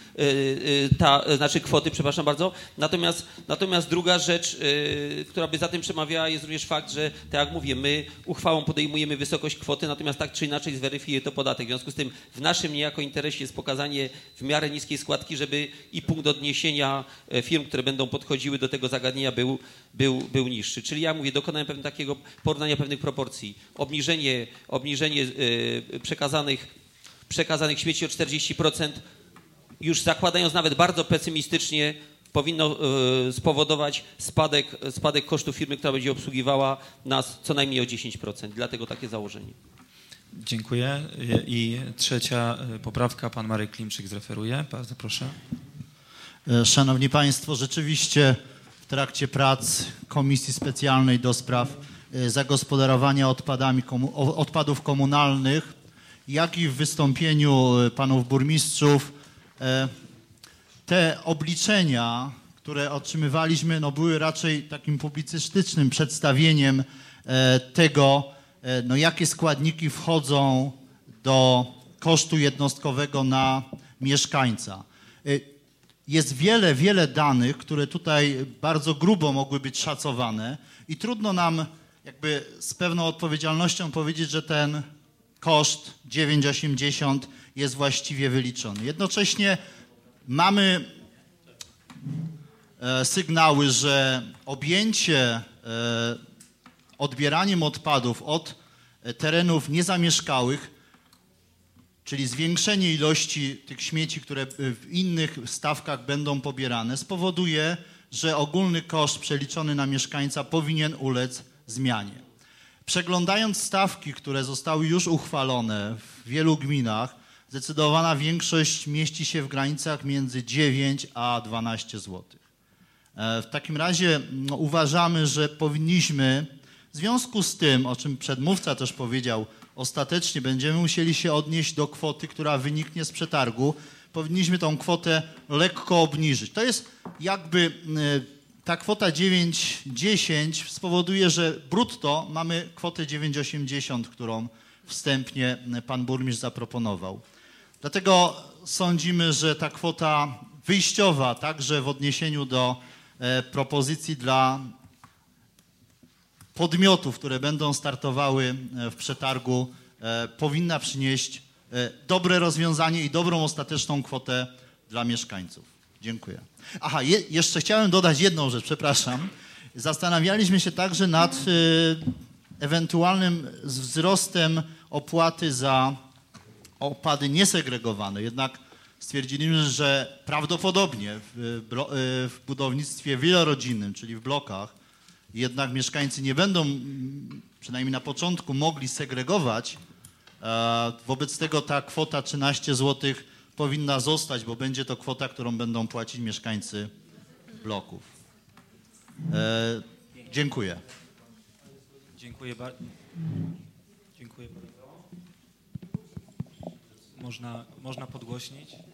ta, znaczy kwoty, przepraszam bardzo. Natomiast, natomiast druga rzecz, yy, która by za tym przemawiała, jest również fakt, że tak jak mówię, my uchwałą podejmujemy wysokość kwoty, natomiast tak czy inaczej zweryfikuje to podatek. W związku z tym w naszym niejako interesie jest pokazanie w miarę niskiej składki, żeby i punkt odniesienia firm, które będą podchodziły do tego zagadnienia był, był, był niższy. Czyli ja mówię, dokonałem pewnego takiego porównania pewnych proporcji. Obniżenie, obniżenie yy, przekazanych, przekazanych śmieci o czterdzieści procent już zakładając nawet bardzo pesymistycznie, powinno y, spowodować spadek, spadek kosztów firmy, która będzie obsługiwała nas co najmniej o dziesięć procent. Dlatego takie założenie. Dziękuję. I trzecia poprawka, pan Marek Klimczyk zreferuje. Bardzo proszę. Szanowni Państwo, rzeczywiście w trakcie prac Komisji Specjalnej do spraw zagospodarowania odpadami, odpadów komunalnych, jak i w wystąpieniu panów burmistrzów, te obliczenia, które otrzymywaliśmy, no były raczej takim publicystycznym przedstawieniem tego, no jakie składniki wchodzą do kosztu jednostkowego na mieszkańca. Jest wiele, wiele danych, które tutaj bardzo grubo mogły być szacowane i trudno nam jakby z pewną odpowiedzialnością powiedzieć, że ten koszt dziewięć osiemdziesiąt jest właściwie wyliczony. Jednocześnie mamy e, sygnały, że objęcie e, odbieraniem odpadów od e, terenów niezamieszkałych, czyli zwiększenie ilości tych śmieci, które w innych stawkach będą pobierane, spowoduje, że ogólny koszt przeliczony na mieszkańca powinien ulec zmianie. Przeglądając stawki, które zostały już uchwalone w wielu gminach, zdecydowana większość mieści się w granicach między dziewięć a dwanaście złotych. W takim razie no, uważamy, że powinniśmy w związku z tym, o czym przedmówca też powiedział, ostatecznie będziemy musieli się odnieść do kwoty, która wyniknie z przetargu. Powinniśmy tą kwotę lekko obniżyć. To jest jakby ta kwota dziewięć dziesięć spowoduje, że brutto mamy kwotę dziewięć osiemdziesiąt, którą wstępnie pan burmistrz zaproponował. Dlatego sądzimy, że ta kwota wyjściowa, także w odniesieniu do propozycji dla podmiotów, które będą startowały w przetargu, powinna przynieść dobre rozwiązanie i dobrą ostateczną kwotę dla mieszkańców. Dziękuję. Aha, je, jeszcze chciałem dodać jedną rzecz, przepraszam. Zastanawialiśmy się także nad y, ewentualnym wzrostem opłaty za opady niesegregowane. Jednak stwierdziliśmy, że prawdopodobnie w, w budownictwie wielorodzinnym, czyli w blokach, jednak mieszkańcy nie będą, przynajmniej na początku, mogli segregować. Wobec tego ta kwota trzynaście złotych powinna zostać, bo będzie to kwota, którą będą płacić mieszkańcy bloków. E, dziękuję. Dziękuję bardzo. Dziękuję bardzo. Można, można podgłośnić. E,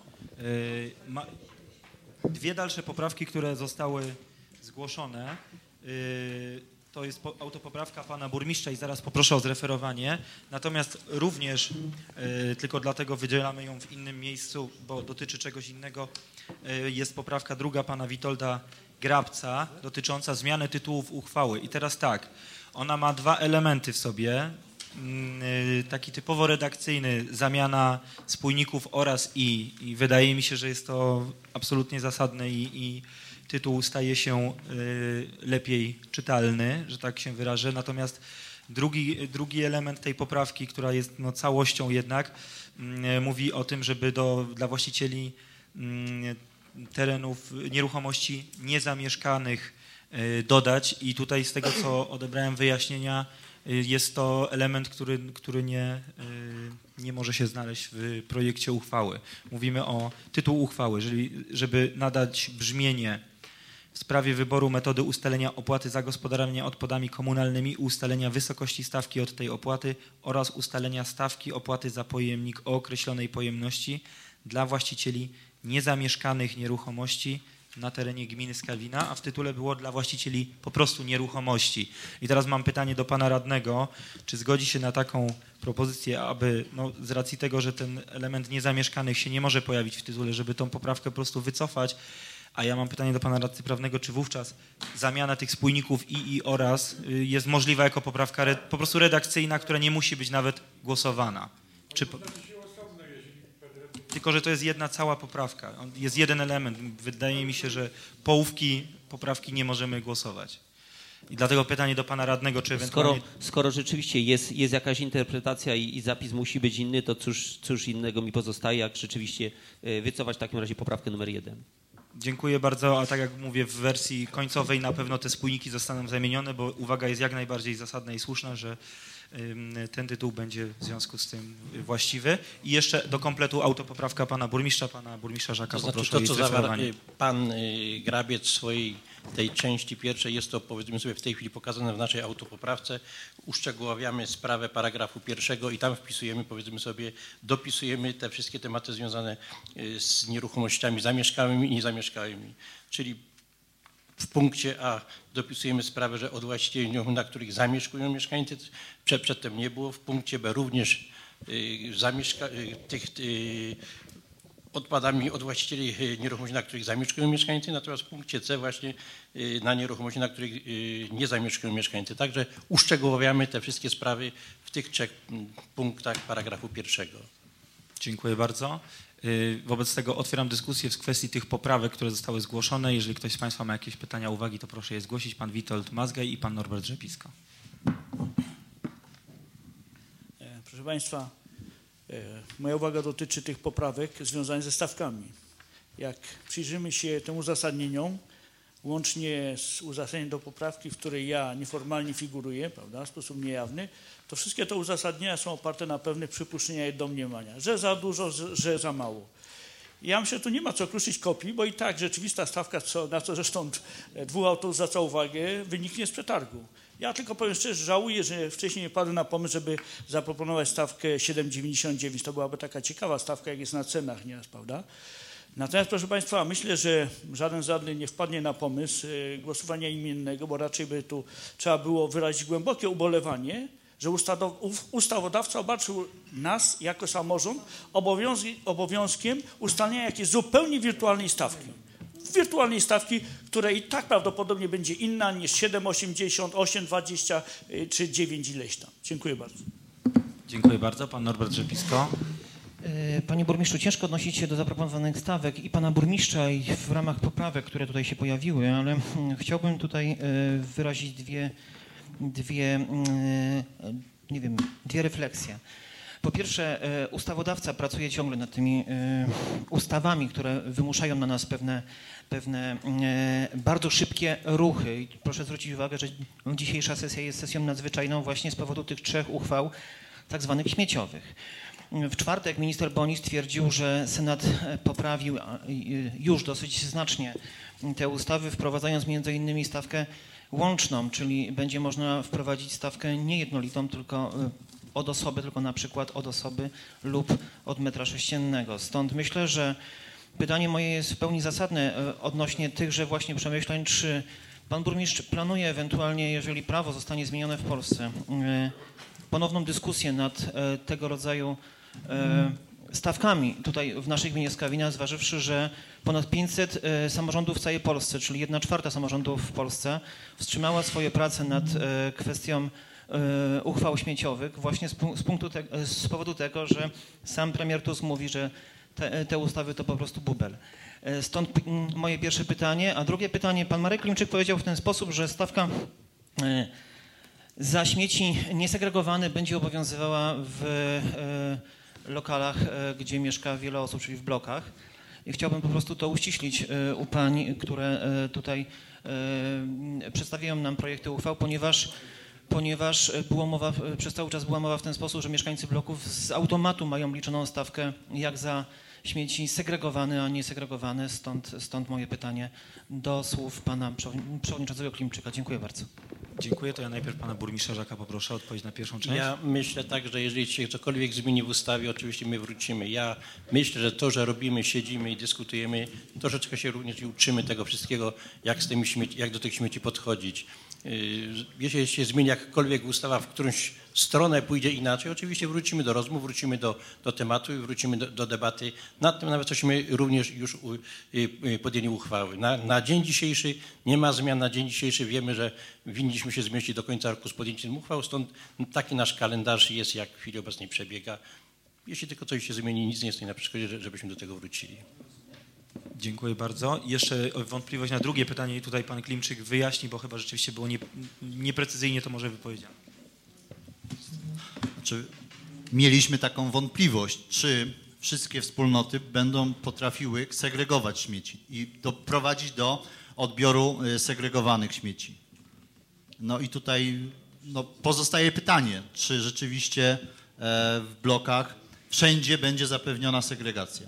ma, dwie dalsze poprawki, które zostały zgłoszone. E, To jest autopoprawka pana burmistrza i zaraz poproszę o zreferowanie. Natomiast również, y, tylko dlatego wydzielamy ją w innym miejscu, bo dotyczy czegoś innego, y, jest poprawka druga pana Witolda Grabca dotycząca zmiany tytułów uchwały. I teraz tak, ona ma dwa elementy w sobie. Y, taki typowo redakcyjny, zamiana spójników oraz i. I wydaje mi się, że jest to absolutnie zasadne i, i tytuł staje się y, lepiej czytalny, że tak się wyrażę. Natomiast drugi, drugi element tej poprawki, która jest no, całością jednak, y, mówi o tym, żeby do, dla właścicieli y, terenów nieruchomości niezamieszkanych y, dodać i tutaj z tego, co odebrałem wyjaśnienia, y, jest to element, który, który nie, y, nie może się znaleźć w projekcie uchwały. Mówimy o tytuł uchwały, jeżeli, żeby nadać brzmienie w sprawie wyboru metody ustalenia opłaty za gospodarowanie odpadami komunalnymi, ustalenia wysokości stawki od tej opłaty oraz ustalenia stawki opłaty za pojemnik o określonej pojemności dla właścicieli niezamieszkanych nieruchomości na terenie gminy Skalwina, a w tytule było dla właścicieli po prostu nieruchomości. I teraz mam pytanie do pana radnego, czy zgodzi się na taką propozycję, aby no, z racji tego, że ten element niezamieszkanych się nie może pojawić w tytule, żeby tą poprawkę po prostu wycofać. A ja mam pytanie do pana radcy prawnego, czy wówczas zamiana tych spójników i i oraz jest możliwa jako poprawka red, po prostu redakcyjna, która nie musi być nawet głosowana? Czy po... Tylko, że to jest jedna cała poprawka. Jest jeden element. Wydaje mi się, że połówki poprawki nie możemy głosować. I dlatego pytanie do pana radnego, czy ewentualnie... Skoro, skoro rzeczywiście jest, jest jakaś interpretacja i, i zapis musi być inny, to cóż, cóż innego mi pozostaje, jak rzeczywiście wycofać w takim razie poprawkę numer jeden. Dziękuję bardzo, a tak jak mówię, w wersji końcowej na pewno te spójniki zostaną zamienione, bo uwaga jest jak najbardziej zasadna i słuszna, że ten tytuł będzie w związku z tym właściwy. I jeszcze do kompletu autopoprawka pana burmistrza, pana burmistrza Żaka, to znaczy poproszę to, o jej co zawarł zreferowanie. pan Grabiec w swojej tej części pierwszej, jest to powiedzmy sobie w tej chwili pokazane w naszej autopoprawce. Uszczegóławiamy sprawę paragrafu pierwszego i tam wpisujemy, powiedzmy sobie, dopisujemy te wszystkie tematy związane z nieruchomościami zamieszkałymi i niezamieszkałymi. Czyli w punkcie A dopisujemy sprawę, że od właścicieli nieruchomości, na których zamieszkują mieszkańcy, przed, przedtem nie było. W punkcie B również y, zamieszka, y, tych y, odpadami od właścicieli nieruchomości, na których zamieszkują mieszkańcy, natomiast w punkcie C właśnie y, na nieruchomości, na których y, nie zamieszkują mieszkańcy. Także uszczegółowiamy te wszystkie sprawy w tych trzech punktach paragrafu pierwszego. Dziękuję bardzo. Wobec tego otwieram dyskusję w kwestii tych poprawek, które zostały zgłoszone. Jeżeli ktoś z państwa ma jakieś pytania, uwagi, to proszę je zgłosić. Pan Witold Mazgaj i pan Norbert Rzepisko. Proszę państwa, moja uwaga dotyczy tych poprawek związanych ze stawkami. Jak przyjrzymy się tym uzasadnieniom, łącznie z uzasadnieniem do poprawki, w której ja nieformalnie figuruję, prawda, w sposób niejawny, to wszystkie te uzasadnienia są oparte na pewnych przypuszczeniach i domniemaniach, że za dużo, że za mało. Ja myślę, że tu nie ma co kruszyć kopii, bo i tak rzeczywista stawka, co, na co zresztą dwóch autorów zwraca uwagę, wyniknie z przetargu. Ja tylko powiem szczerze, żałuję, że wcześniej nie padłem na pomysł, żeby zaproponować stawkę siedem dziewięćdziesiąt dziewięć. To byłaby taka ciekawa stawka, jak jest na cenach nieraz, prawda? Natomiast, proszę państwa, myślę, że żaden żadny nie wpadnie na pomysł głosowania imiennego, bo raczej by tu trzeba było wyrazić głębokie ubolewanie, że ustawodawca obarczył nas jako samorząd obowiązkiem ustalenia jakiejś zupełnie wirtualnej stawki. Wirtualnej stawki, która i tak prawdopodobnie będzie inna niż siedem osiemdziesiąt, osiem dwadzieścia czy dziewięć ileś tam. Dziękuję bardzo. Dziękuję bardzo. Pan Norbert Rzepisko. Panie burmistrzu, ciężko odnosić się do zaproponowanych stawek i pana burmistrza i w ramach poprawek, które tutaj się pojawiły, ale chciałbym tutaj wyrazić dwie, dwie, nie wiem, dwie refleksje. Po pierwsze, ustawodawca pracuje ciągle nad tymi ustawami, które wymuszają na nas pewne, pewne bardzo szybkie ruchy. I proszę zwrócić uwagę, że dzisiejsza sesja jest sesją nadzwyczajną właśnie z powodu tych trzech uchwał tak zwanych śmieciowych. W czwartek minister Boni stwierdził, że Senat poprawił już dosyć znacznie te ustawy, wprowadzając między innymi stawkę łączną, czyli będzie można wprowadzić stawkę nie jednolitą, tylko od osoby, tylko na przykład od osoby lub od metra sześciennego. Stąd myślę, że pytanie moje jest w pełni zasadne odnośnie tychże właśnie przemyśleń, czy pan burmistrz planuje ewentualnie, jeżeli prawo zostanie zmienione w Polsce, ponowną dyskusję nad tego rodzaju stawkami tutaj w naszej gminie Skawina, zważywszy, że ponad pięćset samorządów w całej Polsce, czyli jedna czwarta samorządów w Polsce, wstrzymała swoje prace nad kwestią uchwał śmieciowych właśnie z, z, punktu te, z powodu tego, że sam premier Tusk mówi, że te, te ustawy to po prostu bubel. Stąd moje pierwsze pytanie. A drugie pytanie, pan Marek Klimczyk powiedział w ten sposób, że stawka za śmieci niesegregowane będzie obowiązywała w lokalach, gdzie mieszka wiele osób, czyli w blokach. I chciałbym po prostu to uściślić u pań, które tutaj przedstawiają nam projekty uchwał, ponieważ ponieważ było mowa, przez cały czas była mowa w ten sposób, że mieszkańcy bloków z automatu mają liczoną stawkę jak za śmieci segregowane, a nie segregowane. Stąd, stąd moje pytanie do słów pana przewodniczącego Klimczyka. Dziękuję bardzo. Dziękuję. To ja najpierw pana burmistrza Żaka poproszę o odpowiedź na pierwszą część. Ja myślę tak, że jeżeli się cokolwiek zmieni w ustawie, oczywiście my wrócimy. Ja myślę, że to, że robimy, siedzimy i dyskutujemy, troszeczkę się również i uczymy tego wszystkiego, jak, z tymi śmieci, jak do tych śmieci podchodzić. Jeśli się zmieni jakkolwiek ustawa w którąś stronę pójdzie inaczej, oczywiście wrócimy do rozmów, wrócimy do, do tematu i wrócimy do, do debaty nad tym, nawet cośmy również już podjęli uchwały. Na, na dzień dzisiejszy nie ma zmian, na dzień dzisiejszy wiemy, że winniśmy się zmieścić do końca roku z podjęciem uchwał, stąd taki nasz kalendarz jest, jak w chwili obecnej przebiega. Jeśli tylko coś się zmieni, nic nie stoi na przeszkodzie, żebyśmy do tego wrócili. Dziękuję bardzo. Jeszcze wątpliwość na drugie pytanie i tutaj pan Klimczyk wyjaśni, bo chyba rzeczywiście było nie, nieprecyzyjnie to może wypowiedziane. Znaczy, mieliśmy taką wątpliwość, czy wszystkie wspólnoty będą potrafiły segregować śmieci i doprowadzić do odbioru segregowanych śmieci. No i tutaj no, pozostaje pytanie, czy rzeczywiście w blokach wszędzie będzie zapewniona segregacja.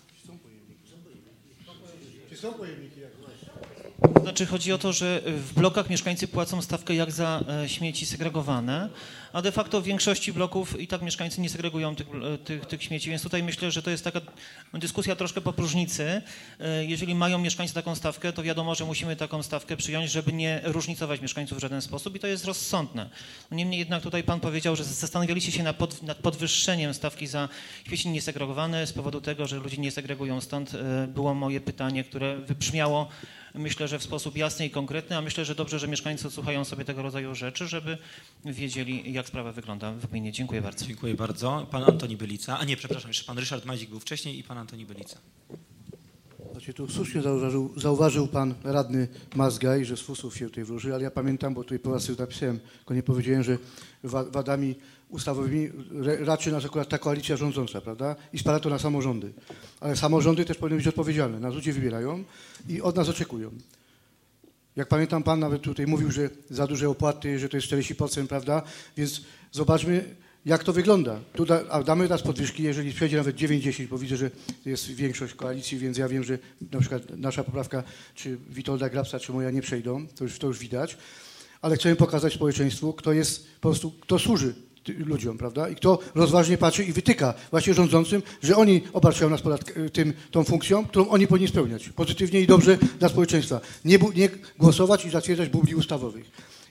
Są pojemniki jak Znaczy chodzi o to, że w blokach mieszkańcy płacą stawkę jak za śmieci segregowane, a de facto w większości bloków i tak mieszkańcy nie segregują tych, tych, tych śmieci, więc tutaj myślę, że to jest taka dyskusja troszkę po próżnicy. Jeżeli mają mieszkańcy taką stawkę, to wiadomo, że musimy taką stawkę przyjąć, żeby nie różnicować mieszkańców w żaden sposób i to jest rozsądne. Niemniej jednak tutaj pan powiedział, że zastanawialiście się nad, pod, nad podwyższeniem stawki za śmieci niesegregowane z powodu tego, że ludzie nie segregują. Stąd było moje pytanie, które wybrzmiało, myślę, że w sposób jasny i konkretny, a myślę, że dobrze, że mieszkańcy odsłuchają sobie tego rodzaju rzeczy, żeby wiedzieli, jak sprawa wygląda w gminie. Dziękuję bardzo. Dziękuję bardzo. Pan Antoni Bylica, a nie, przepraszam, jeszcze pan Ryszard Mazik był wcześniej i pan Antoni Bylica. Znaczy, tu słusznie zauważył, zauważył pan radny Mazgaj, że z fusów się tutaj wróży, ale ja pamiętam, bo tutaj po raz już napisałem, tylko nie powiedziałem, że wadami ustawowymi raczy nas akurat ta koalicja rządząca, prawda? I spada to na samorządy. Ale samorządy też powinny być odpowiedzialne. Nas ludzie wybierają i od nas oczekują. Jak pamiętam, pan nawet tutaj mówił, że za duże opłaty, że to jest czterdzieści procent, prawda? Więc zobaczmy, jak to wygląda. Tu da, a damy teraz podwyżki, jeżeli przejdzie nawet dziewięć dziesięć, bo widzę, że jest większość koalicji, więc ja wiem, że na przykład nasza poprawka, czy Witolda Grabsa, czy moja nie przejdą, to już, to już widać. Ale chcemy pokazać społeczeństwu, kto jest po prostu, kto służy ludziom, prawda? I kto rozważnie patrzy i wytyka właśnie rządzącym, że oni obarczają nas podatk- tym, tą funkcją, którą oni powinni spełniać. Pozytywnie i dobrze dla społeczeństwa. Nie, bu- nie głosować i zatwierdzać bubli ustawowych.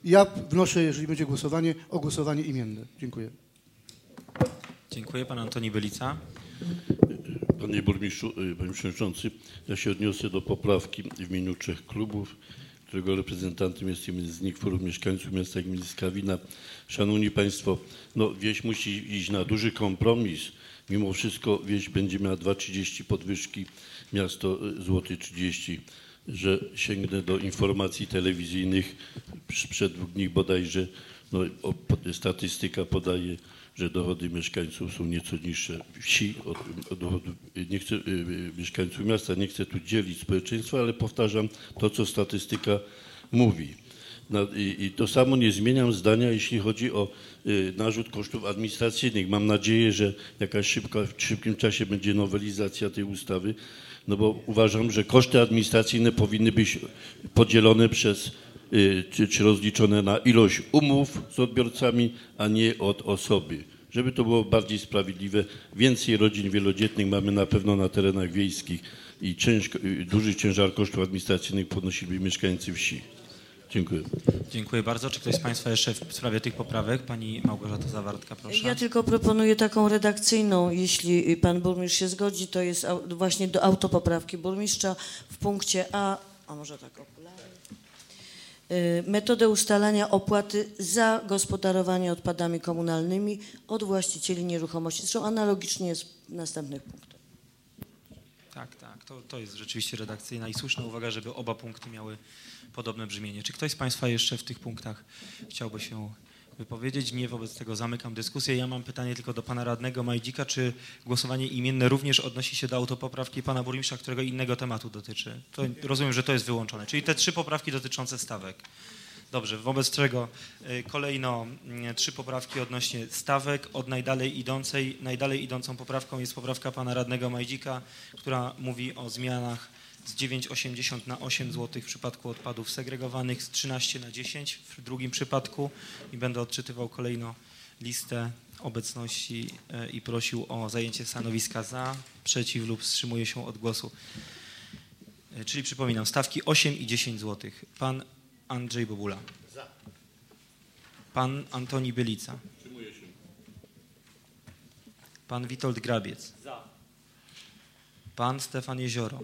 Ja wnoszę, jeżeli będzie głosowanie, o głosowanie imienne. Dziękuję. Dziękuję. Pan Antoni Bylica. Panie burmistrzu, panie przewodniczący, ja się odniosę do poprawki w imieniu trzech klubów, którego reprezentantem jest jeden z nich Forum Mieszkańców Miasta Gminy Skawina. Szanowni Państwo, no wieś musi iść na duży kompromis. Mimo wszystko wieś będzie miała dwa trzydzieści podwyżki, miasto złoty trzydzieści. Że sięgnę do informacji telewizyjnych sprzed dwóch dni bodajże, no, o, statystyka podaje, że dochody mieszkańców są nieco niższe wsi od, od dochodów nie chcę, y, mieszkańców miasta. Nie chcę tu dzielić społeczeństwa, ale powtarzam to, co statystyka mówi. No, i, I to samo nie zmieniam zdania, jeśli chodzi o y, narzut kosztów administracyjnych. Mam nadzieję, że jakaś szybka, w szybkim czasie będzie nowelizacja tej ustawy, no bo uważam, że koszty administracyjne powinny być podzielone przez Czy, czy rozliczone na ilość umów z odbiorcami, a nie od osoby. Żeby to było bardziej sprawiedliwe, więcej rodzin wielodzietnych mamy na pewno na terenach wiejskich i ciężko, duży ciężar kosztów administracyjnych ponosili mieszkańcy wsi. Dziękuję. Dziękuję bardzo. Czy ktoś z Państwa jeszcze w sprawie tych poprawek? Pani Małgorzata Zawartka, proszę. Ja tylko proponuję taką redakcyjną, jeśli pan burmistrz się zgodzi, to jest właśnie do autopoprawki burmistrza w punkcie A, a może tak okulary. Metodę ustalania opłaty za gospodarowanie odpadami komunalnymi od właścicieli nieruchomości. Zresztą analogicznie jest w następnych punktach. Tak, tak. To, to jest rzeczywiście redakcyjna i słuszna uwaga, żeby oba punkty miały podobne brzmienie. Czy ktoś z Państwa jeszcze w tych punktach chciałby się wypowiedzieć? Nie, wobec tego zamykam dyskusję. Ja mam pytanie tylko do pana radnego Majdzika. Czy głosowanie imienne również odnosi się do autopoprawki pana burmistrza, którego innego tematu dotyczy? To rozumiem, że to jest wyłączone. Czyli te trzy poprawki dotyczące stawek. Dobrze, wobec czego kolejno trzy poprawki odnośnie stawek. Od najdalej idącej, najdalej idącą poprawką jest poprawka pana radnego Majdzika, która mówi o zmianach z dziewięć osiemdziesiąt na osiem złotych w przypadku odpadów segregowanych, z trzynaście na dziesięć w drugim przypadku i będę odczytywał kolejno listę obecności i prosił o zajęcie stanowiska za, przeciw lub wstrzymuje się od głosu. Czyli przypominam, stawki osiem i dziesięć złotych. Pan Andrzej Bobula. Za. Pan Antoni Bylica. Wstrzymuję się. Pan Witold Grabiec. Za. Pan Stefan Jezioro.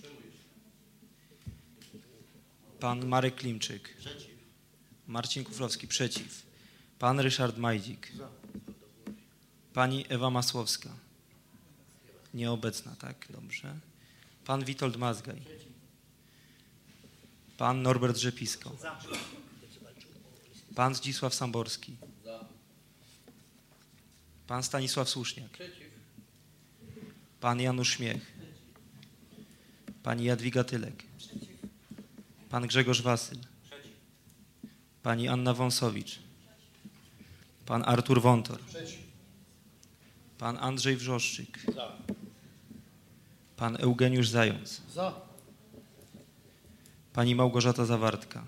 Pan Marek Klimczyk. Przeciw. Marcin Kuflowski. Przeciw. Pan Ryszard Majdzik. Za. Pani Ewa Masłowska. Nieobecna, tak? Dobrze. Pan Witold Mazgaj. Pan Norbert Rzepisko. Za. Pan Zdzisław Samborski. Za. Pan Stanisław Słuszniak. Przeciw. Pan Janusz Śmiech. Pani Jadwiga Tylek. Pan Grzegorz Wasyl. Przeciw. Pani Anna Wąsowicz. Pan Artur Wątor. Przeciw. Pan Andrzej Wrzoszczyk. Za. Pan Eugeniusz Zając. Za. Pani Małgorzata Zawartka.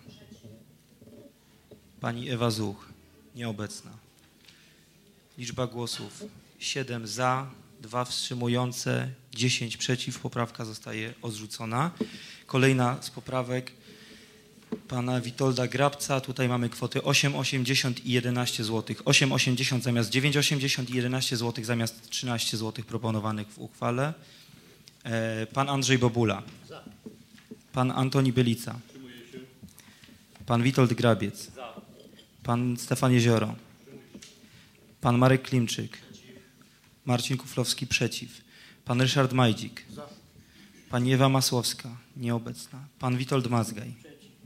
Pani Ewa Zuch. Nieobecna. Liczba głosów siedem za, dwa wstrzymujące, dziesięć przeciw. Poprawka zostaje odrzucona. Kolejna z poprawek pana Witolda Grabca. Tutaj mamy kwoty osiem osiemdziesiąt i jedenaście złotych. osiem osiemdziesiąt zamiast dziewięć osiemdziesiąt i jedenaście złotych zamiast trzynaście złotych proponowanych w uchwale. Pan Andrzej Bobula. Za. Pan Antoni Bylica. Pan Witold Grabiec. Za. Pan Stefan Jezioro. Pan Marek Klimczyk. Marcin Kuflowski przeciw. Pan Ryszard Majdzik. Za. Pani Ewa Masłowska. Nieobecna. Pan Witold Mazgaj.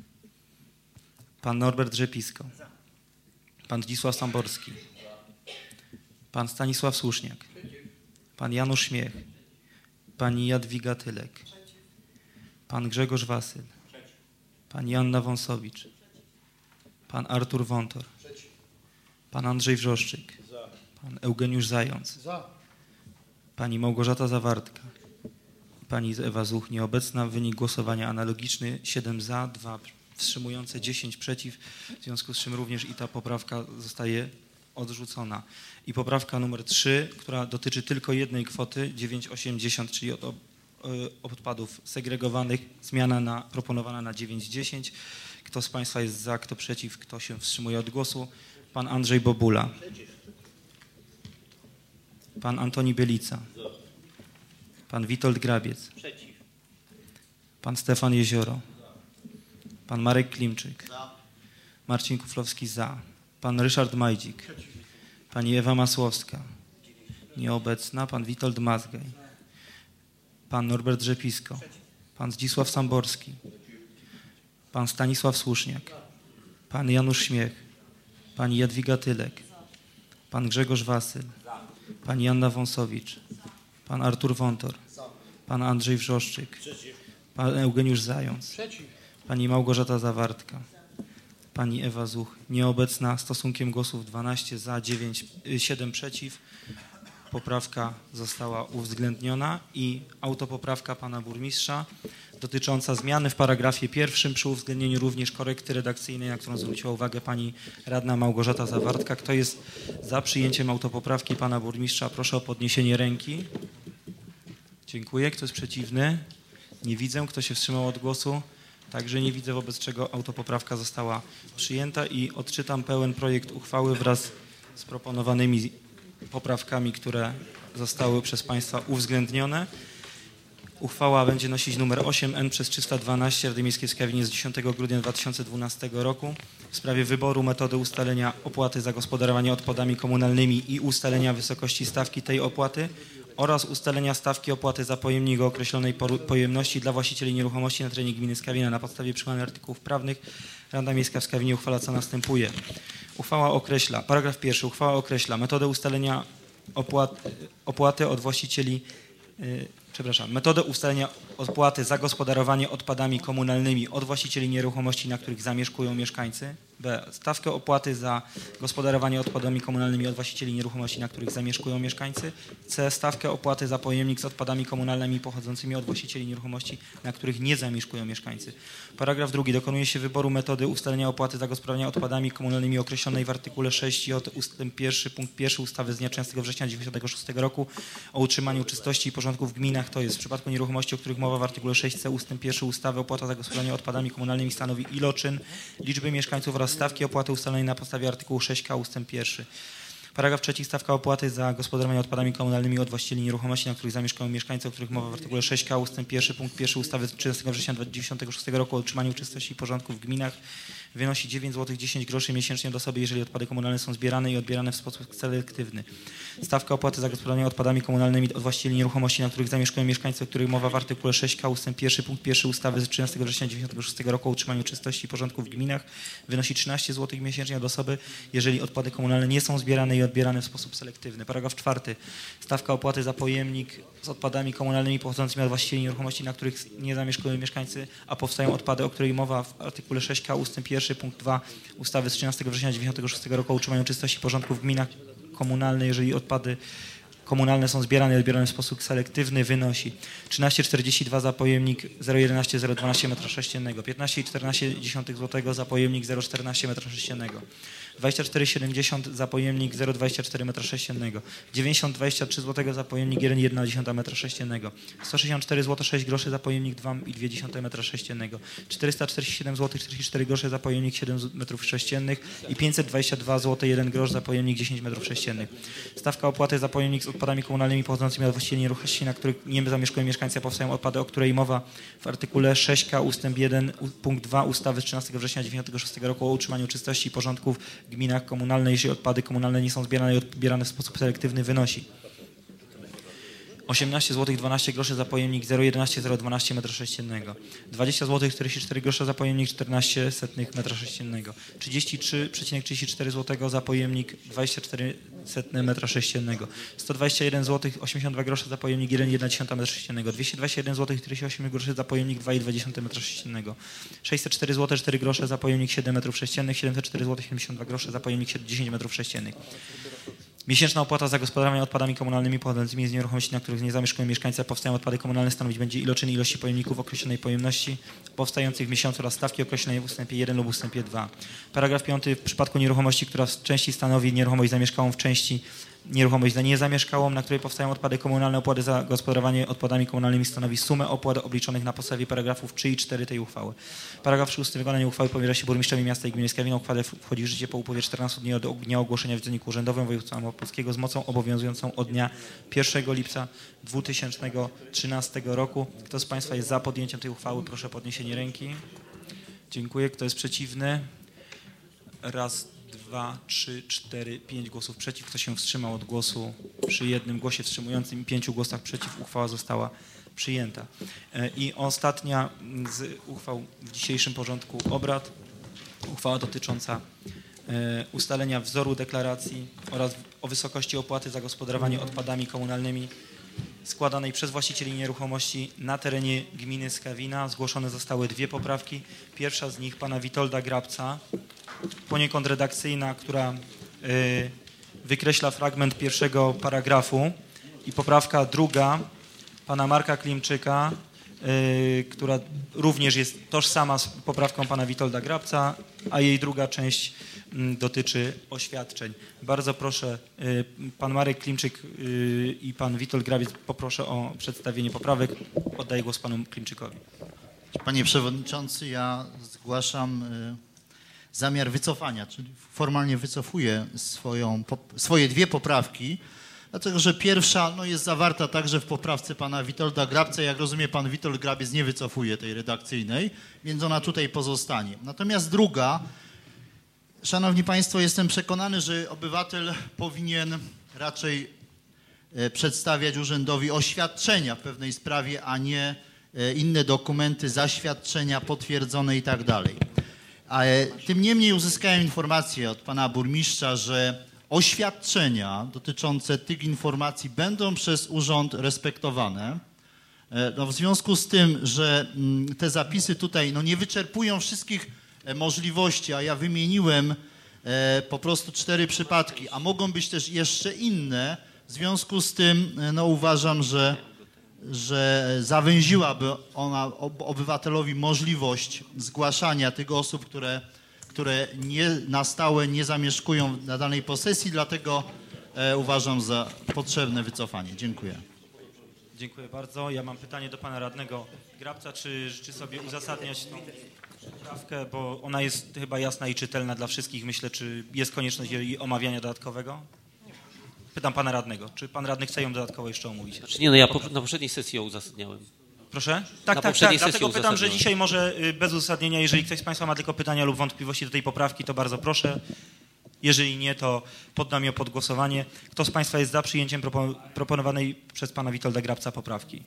Pan Norbert Rzepisko. Za. Pan Zdzisław Samborski. Pan Stanisław Słuszniak. Pan Janusz Śmiech. Pani Jadwiga Tylek. Pan Grzegorz Wasyl. Pani Anna Wąsowicz. Pan Artur Wątor. Pan Andrzej Wrzoszczyk. Pan Eugeniusz Zając. Pani Małgorzata Zawartka. Pani Ewa Zuch nieobecna. Wynik głosowania analogiczny. siedem za, dwa wstrzymujące, dziesięć przeciw. W związku z czym również i ta poprawka zostaje odrzucona. I poprawka numer trzy, która dotyczy tylko jednej kwoty, dziewięć osiemdziesiąt, czyli od odpadów segregowanych, zmiana na, proponowana na dziewięć dziesięć. Kto z Państwa jest za, kto przeciw, kto się wstrzymuje od głosu? Pan Andrzej Bobula. Pan Antoni Bielica. Pan Witold Grabiec. Pan Stefan Jezioro. Pan Marek Klimczyk. Marcin Kuflowski za. Pan Ryszard Majdzik. Pani Ewa Masłowska. Nieobecna. Pan Witold Mazgaj. Pan Norbert Rzepisko. Pan Zdzisław Samborski. Pan Stanisław Słuszniak. Pan Janusz Śmiech. Pani Jadwiga Tylek. Pan Grzegorz Wasyl. Pani Janna Wąsowicz. Pan Artur Wątor. Pan Andrzej Wrzoszczyk. Pan Eugeniusz Zając. Pani Małgorzata Zawartka. Pani Ewa Zuch. Nieobecna. Stosunkiem głosów dwanaście za, dziewięć, siedem przeciw. Poprawka została uwzględniona i autopoprawka pana burmistrza dotycząca zmiany w paragrafie pierwszym przy uwzględnieniu również korekty redakcyjnej, na którą zwróciła uwagę pani radna Małgorzata Zawartka. Kto jest za przyjęciem autopoprawki pana burmistrza? Proszę o podniesienie ręki. Dziękuję. Kto jest przeciwny? Nie widzę. Kto się wstrzymał od głosu? Także nie widzę, wobec czego autopoprawka została przyjęta i odczytam pełen projekt uchwały wraz z proponowanymi poprawkami, które zostały przez Państwa uwzględnione. Uchwała będzie nosić numer osiem N przez trzysta dwanaście Rady Miejskiej w Skawinie z dziesiątego grudnia dwa tysiące dwunastego roku w sprawie wyboru metody ustalenia opłaty za gospodarowanie odpadami komunalnymi i ustalenia wysokości stawki tej opłaty oraz ustalenia stawki opłaty za pojemnik o określonej pojemności dla właścicieli nieruchomości na terenie gminy Skawina na podstawie przyjmowanych artykułów prawnych. Rada Miejska w Skawinie uchwala, co następuje. Uchwała określa, paragraf pierwszy, uchwała określa metodę ustalenia opłat, opłaty od właścicieli, yy, przepraszam, metodę ustalenia opłaty za gospodarowanie odpadami komunalnymi od właścicieli nieruchomości, na których zamieszkują mieszkańcy. B. Stawkę opłaty za gospodarowanie odpadami komunalnymi od właścicieli nieruchomości, na których zamieszkują mieszkańcy. C. Stawkę opłaty za pojemnik z odpadami komunalnymi pochodzącymi od właścicieli nieruchomości, na których nie zamieszkują mieszkańcy. Paragraf drugi. Dokonuje się wyboru metody ustalenia opłaty za gospodarowanie odpadami komunalnymi określonej w artykule sześć J ustęp pierwszy punkt pierwszy ustawy z dnia trzynastego września tysiąc dziewięćset dziewięćdziesiątego szóstego roku o utrzymaniu czystości i porządku w gminach, to jest w przypadku nieruchomości, o których mowa w artykule sześć C ustęp pierwszy ustawy opłata za gospodarowanie odpadami komunalnymi stanowi iloczyn liczby mieszkańców oraz stawki opłaty ustalonej na podstawie artykułu sześć K ustęp pierwszy. Paragraf trzeci. Stawka opłaty za gospodarowanie odpadami komunalnymi od właścicieli nieruchomości, na których zamieszkują mieszkańcy, o których mowa w artykule sześć K ustęp pierwszy punkt pierwszy ustawy z trzynastego września tysiąc dziewięćset dziewięćdziesiątego szóstego roku o utrzymaniu czystości i porządku w gminach wynosi dziewięć złotych dziesięć groszy miesięcznie od osoby, jeżeli odpady komunalne są zbierane i odbierane w sposób selektywny. Stawka opłaty za gospodarowanie odpadami komunalnymi od właścicieli nieruchomości, na których zamieszkują mieszkańcy, o których mowa w artykule sześć K ustęp pierwszy punkt pierwszy ustawy z trzynastego września tysiąc dziewięćset dziewięćdziesiątego szóstego roku o utrzymaniu czystości i porządku w gminach wynosi trzynaście złotych miesięcznie od osoby, jeżeli odpady komunalne nie są zbierane i odbierane w sposób selektywny. Paragraf czwarty. Stawka opłaty za pojemnik z odpadami komunalnymi pochodzącymi od właścicieli nieruchomości, na których nie zamieszkują mieszkańcy, a powstają odpady, o której mowa w artykule sześć K ustęp pierwszy punkt dwa ustawy z trzynastego września tysiąc dziewięćset dziewięćdziesiątego szóstego roku o utrzymaniu czystości i porządku w gminach komunalnych, jeżeli odpady komunalne są zbierane i odbierane w sposób selektywny, wynosi trzynaście czterdzieści dwa za pojemnik zero przecinek jedenaście zero dwanaście metra sześciennego, piętnaście przecinek czternaście złotego za pojemnik zero przecinek czternaście metra sześciennego, dwadzieścia cztery siedemdziesiąt za pojemnik zero przecinek dwadzieścia cztery metra sześciennego, dziewięćdziesiąt dwadzieścia trzy złotego za pojemnik jeden przecinek jeden metra sześciennego, sto sześćdziesiąt cztery złote sześć groszy za pojemnik dwa przecinek dwa metra sześciennego, czterysta czterdzieści siedem złotych czterdzieści cztery grosze za pojemnik siedem metrów sześciennych i pięćset dwadzieścia dwa złote jeden grosz za pojemnik dziesięć metrów sześciennych. Stawka opłaty za pojemnik z odpadami komunalnymi pochodzącymi od właścicieli nieruchomości, na których nie zamieszkują mieszkańcy, a powstają odpady, o której mowa w artykule sześć K ustęp jeden punkt dwa ustawy z trzynastego września tysiąc dziewięćset dziewięćdziesiątego szóstego roku o utrzymaniu czystości i porządku w gminach komunalnych, jeżeli odpady komunalne nie są zbierane i odbierane w sposób selektywny, wynosi osiemnaście złotych dwanaście groszy za pojemnik zero przecinek jedenaście zero dwanaście metra sześciennego, dwadzieścia złotych czterdzieści cztery grosze za pojemnik czternaście setnych metra sześciennego, trzydzieści trzy przecinek trzydzieści cztery złotego za pojemnik dwadzieścia cztery setne metra sześciennego, sto dwadzieścia jeden złotych osiemdziesiąt dwa grosze za pojemnik jeden przecinek jeden metra sześciennego, dwieście dwadzieścia jeden złotych czterdzieści osiem groszy za pojemnik dwa przecinek dwa metra sześciennego, sześćset cztery złote cztery grosze za pojemnik siedem metrów sześciennych, siedemset cztery złote siedemdziesiąt dwa grosze za pojemnik dziesięć metrów sześciennych. Miesięczna opłata za gospodarowanie odpadami komunalnymi pochodzącymi z nieruchomości, na których nie zamieszkują mieszkańcy, a powstają odpady komunalne, stanowić będzie iloczyn ilości pojemników określonej pojemności powstających w miesiącu oraz stawki określonej w ustępie jeden lub ustępie dwa. Paragraf piąty. W przypadku nieruchomości, która w części stanowi nieruchomość zamieszkałą w części nieruchomość za niezamieszkałą, na której powstają odpady komunalne. Opłaty za gospodarowanie odpadami komunalnymi stanowi sumę opłat obliczonych na podstawie paragrafów trzy i cztery tej uchwały. Paragraf szósty. Wykonanie uchwały powierza się burmistrzowi miasta i gminy Skawina. Uchwała wchodzi w życie po upływie czternastu dni od dnia ogłoszenia w Dzienniku Urzędowym Województwa Małopolskiego z mocą obowiązującą od dnia pierwszego lipca dwa tysiące trzynastego roku. Kto z Państwa jest za podjęciem tej uchwały? Proszę o podniesienie ręki. Dziękuję. Kto jest przeciwny? Raz, dwa, trzy, cztery, pięć głosów przeciw. Kto się wstrzymał od głosu? Przy jednym głosie wstrzymującym i pięciu głosach przeciw uchwała została przyjęta. I ostatnia z uchwał w dzisiejszym porządku obrad. Uchwała dotycząca ustalenia wzoru deklaracji oraz o wysokości opłaty za gospodarowanie odpadami komunalnymi składanej przez właścicieli nieruchomości na terenie gminy Skawina. Zgłoszone zostały dwie poprawki. Pierwsza z nich pana Witolda Grabca, poniekąd redakcyjna, która y, wykreśla fragment pierwszego paragrafu, i poprawka druga pana Marka Klimczyka, y, która również jest tożsama z poprawką pana Witolda Grabca, a jej druga część y, dotyczy oświadczeń. Bardzo proszę, y, pan Marek Klimczyk y, i pan Witold Grabiec, poproszę o przedstawienie poprawek. Oddaję głos panu Klimczykowi. Panie Przewodniczący, ja zgłaszam y, zamiar wycofania, czyli formalnie wycofuję swoją, po, swoje dwie poprawki, dlatego że pierwsza no, jest zawarta także w poprawce pana Witolda Grabca. Jak rozumiem, pan Witold Grabiec nie wycofuje tej redakcyjnej, więc ona tutaj pozostanie. Natomiast druga, szanowni państwo, jestem przekonany, że obywatel powinien raczej e, przedstawiać urzędowi oświadczenia w pewnej sprawie, a nie e, inne dokumenty, zaświadczenia potwierdzone i tak dalej. Ale tym niemniej uzyskałem informację od pana burmistrza, że oświadczenia dotyczące tych informacji będą przez urząd respektowane. No, w związku z tym, że te zapisy tutaj no, nie wyczerpują wszystkich możliwości, a ja wymieniłem po prostu cztery przypadki, a mogą być też jeszcze inne, w związku z tym no, uważam, że że zawęziłaby ona obywatelowi możliwość zgłaszania tych osób, które, które nie, na stałe nie zamieszkują na danej posesji, dlatego e, uważam za potrzebne wycofanie. Dziękuję. Dziękuję bardzo. Ja mam pytanie do pana radnego Grabca. Czy życzy sobie uzasadniać tą poprawkę, bo ona jest chyba jasna i czytelna dla wszystkich. Myślę, czy jest konieczność jej omawiania dodatkowego? Pytam pana radnego. Czy pan radny chce ją dodatkowo jeszcze omówić? Znaczy nie, no ja po, na poprzedniej sesji ją uzasadniałem. Proszę? Tak, na tak, tak. Dlatego pytam, że dzisiaj może bez uzasadnienia, jeżeli ktoś z państwa ma tylko pytania lub wątpliwości do tej poprawki, to bardzo proszę. Jeżeli nie, to poddam ją pod głosowanie. Kto z państwa jest za przyjęciem proponowanej przez pana Witolda Grabca poprawki?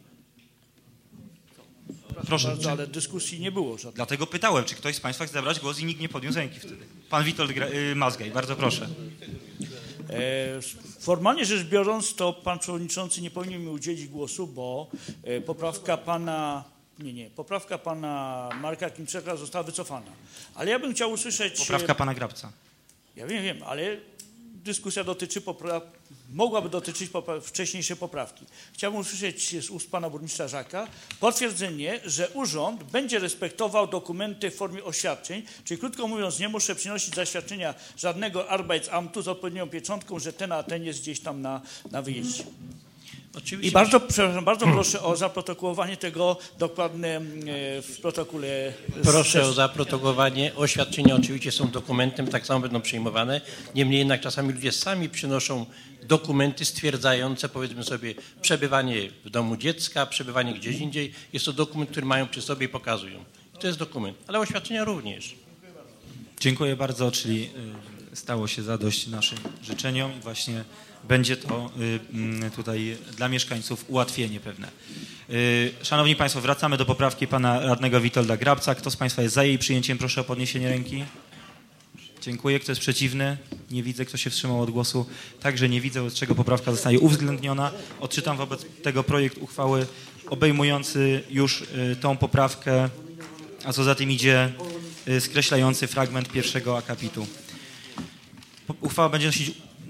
Proszę bardzo, czy... ale dyskusji nie było żadnej. Dlatego pytałem, czy ktoś z państwa chce zabrać głos i nikt nie podniósł ręki wtedy. Pan Witold Gra... Mazgaj, bardzo proszę. Formalnie rzecz biorąc, to pan przewodniczący nie powinien mi udzielić głosu, bo poprawka pana, nie, nie, poprawka pana Marka Klimczyka została wycofana. Ale ja bym chciał usłyszeć... Poprawka pana Grabca. Ja wiem, wiem, ale dyskusja dotyczy popra... mogłaby dotyczyć popra... wcześniejszej poprawki. Chciałbym usłyszeć z ust pana burmistrza Żaka potwierdzenie, że urząd będzie respektował dokumenty w formie oświadczeń, czyli krótko mówiąc, nie muszę przynosić zaświadczenia żadnego Arbeitsamtu z odpowiednią pieczątką, że ten a ten jest gdzieś tam na, na wyjeździe. Oczywiście. I bardzo, przepraszam, bardzo proszę o zaprotokołowanie tego dokładnie w protokole. Proszę o zaprotokołowanie. Oświadczenia oczywiście są dokumentem, tak samo będą przyjmowane. Niemniej jednak czasami ludzie sami przynoszą dokumenty stwierdzające, powiedzmy sobie, przebywanie w domu dziecka, przebywanie gdzieś indziej. Jest to dokument, który mają przy sobie i pokazują. To jest dokument, ale oświadczenia również. Dziękuję bardzo, czyli stało się zadość naszym życzeniom i właśnie będzie to tutaj dla mieszkańców ułatwienie pewne. Szanowni Państwo, wracamy do poprawki pana radnego Witolda Grabca. Kto z Państwa jest za jej przyjęciem? Proszę o podniesienie ręki. Dziękuję. Kto jest przeciwny? Nie widzę. Kto się wstrzymał od głosu? Także nie widzę, z czego poprawka zostaje uwzględniona. Odczytam wobec tego projekt uchwały obejmujący już tą poprawkę, a co za tym idzie skreślający fragment pierwszego akapitu. Uchwała będzie nosić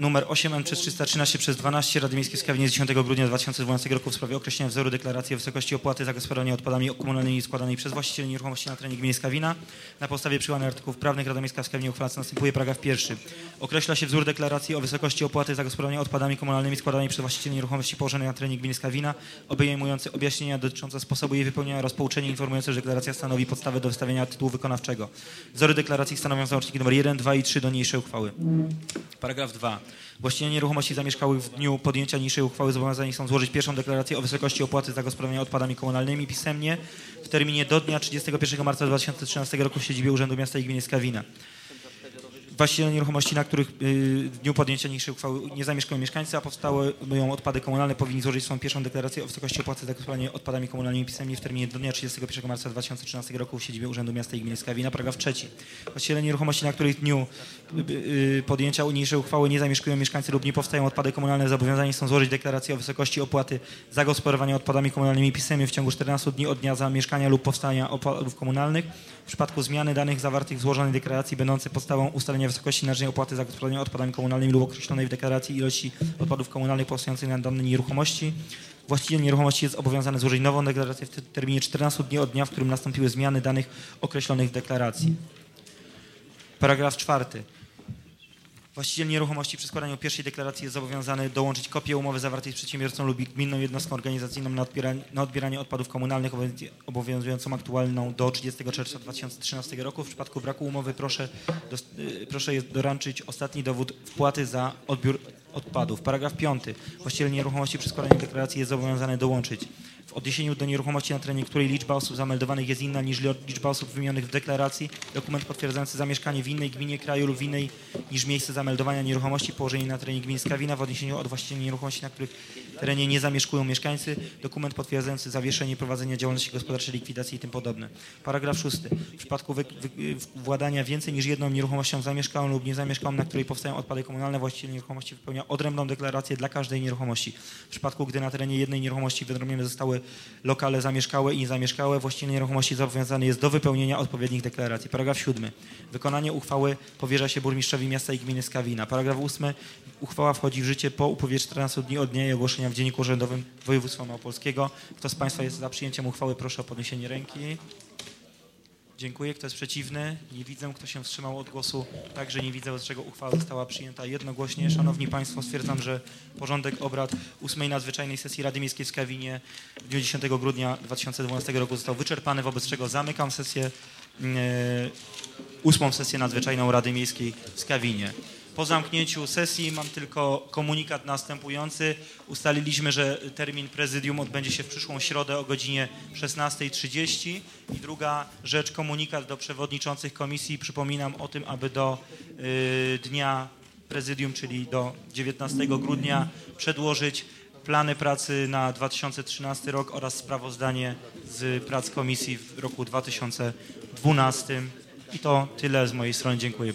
numer osiem N przez trzysta trzynaście przez dwanaście Rady Miejskiej w Skawinie z dziesiątego grudnia dwa tysiące dwunastego roku w sprawie określenia wzoru deklaracji o wysokości opłaty za gospodarowanie odpadami komunalnymi składanej przez właścicieli nieruchomości na terenie gminy Skawina. Na podstawie przywołanych artykułów prawnych Rada Miejska w Skawinie uchwala, co następuje. Paragraf pierwszy. Określa się wzór deklaracji o wysokości opłaty za gospodarowanie odpadami komunalnymi składanej przez właścicieli nieruchomości położonej na terenie gminy Skawina, obejmujący objaśnienia dotyczące sposobu jej wypełnienia oraz pouczenie informujące, że deklaracja stanowi podstawę do wystawienia tytułu wykonawczego. Wzory deklaracji stanowią załączniki nr jeden, dwa i trzy do niniejszej uchwały. Paragraf dwa. Właściciele nieruchomości zamieszkałych w dniu podjęcia niniejszej uchwały zobowiązani są złożyć pierwszą deklarację o wysokości opłaty za gospodarowanie odpadami komunalnymi pisemnie w terminie do dnia trzydziestego pierwszego marca dwa tysiące trzynastego roku w siedzibie Urzędu Miasta i Gminy Skawina. Właściciele nieruchomości, na których w dniu podjęcia niniejszej uchwały nie zamieszkają mieszkańcy, a powstały ją odpady komunalne, powinni złożyć swoją pierwszą deklarację o wysokości opłaty za gospodarowanie odpadami komunalnymi pisemnie w terminie do dnia trzydziestego pierwszego marca dwa tysiące trzynastego roku w siedzibie Urzędu Miasta i Gminy Skawina. Paragraf trzeci. Właściciele nieruchomości, na których w dniu podjęcia niniejszej uchwały nie zamieszkują mieszkańcy lub nie powstają odpady komunalne, zobowiązani są złożyć deklarację o wysokości opłaty za gospodarowanie odpadami komunalnymi pisemnie w ciągu czternastu dni od dnia zamieszkania lub powstania odpadów komunalnych. W przypadku zmiany danych zawartych w złożonej deklaracji będącej podstawą ustalenia wysokości należnej opłaty za gospodarowanie odpadami komunalnymi lub określonej w deklaracji ilości odpadów komunalnych powstających na danej nieruchomości, właściciel nieruchomości jest obowiązany złożyć nową deklarację w terminie czternastu dni od dnia, w którym nastąpiły zmiany danych określonych w deklaracji. Paragraf czwarty. Właściciel nieruchomości przy składaniu pierwszej deklaracji jest zobowiązany dołączyć kopię umowy zawartej z przedsiębiorcą lub gminną jednostką organizacyjną na odbieranie, na odbieranie odpadów komunalnych obowiązującą aktualną do trzydziestego czerwca dwa tysiące trzynastego roku. W przypadku braku umowy proszę, do, proszę doręczyć ostatni dowód wpłaty za odbiór odpadów. Paragraf piąty. Właściciel nieruchomości przy składaniu deklaracji jest zobowiązany dołączyć w odniesieniu do nieruchomości, na terenie której liczba osób zameldowanych jest inna niż liczba osób wymienionych w deklaracji, dokument potwierdzający zamieszkanie w innej gminie kraju lub w innej niż miejsce zameldowania nieruchomości położonej na terenie gminy Skawina w odniesieniu od właścicieli nieruchomości, na których terenie nie zamieszkują mieszkańcy, dokument potwierdzający zawieszenie prowadzenia działalności gospodarczej, likwidacji i tym podobne. Paragraf szósty. W przypadku wy, wy, władania więcej niż jedną nieruchomością zamieszkałą lub niezamieszkałą, na której powstają odpady komunalne, właściciel nieruchomości wypełnia odrębną deklarację dla każdej nieruchomości. W przypadku, gdy na terenie jednej nieruchomości wyodrębnione zostały lokale zamieszkałe i niezamieszkałe, właściciel nieruchomości zobowiązany jest do wypełnienia odpowiednich deklaracji. Paragraf siódmy. Wykonanie uchwały powierza się burmistrzowi miasta i gminy Skawina. Paragraf ósmy. Uchwała wchodzi w życie po upływie czternastu dni od dnia jej ogłoszenia w Dzienniku Urzędowym Województwa Małopolskiego. Kto z Państwa jest za przyjęciem uchwały, proszę o podniesienie ręki. Dziękuję. Kto jest przeciwny? Nie widzę. Kto się wstrzymał od głosu? Także nie widzę, z czego uchwała została przyjęta jednogłośnie. Szanowni Państwo, stwierdzam, że porządek obrad ósmej nadzwyczajnej sesji Rady Miejskiej w Skawinie w dniu dziesiątego grudnia dwa tysiące dwunastego roku został wyczerpany, wobec czego zamykam sesję, yy, ósmą sesję nadzwyczajną Rady Miejskiej w Skawinie. Po zamknięciu sesji mam tylko komunikat następujący. Ustaliliśmy, że termin prezydium odbędzie się w przyszłą środę o godzinie szesnastej trzydzieści. I druga rzecz, komunikat do przewodniczących komisji. Przypominam o tym, aby do y, dnia prezydium, czyli do dziewiętnastego grudnia przedłożyć plany pracy na dwa tysiące trzynasty rok oraz sprawozdanie z prac komisji w roku dwa tysiące dwunastym. I to tyle z mojej strony. Dziękuję.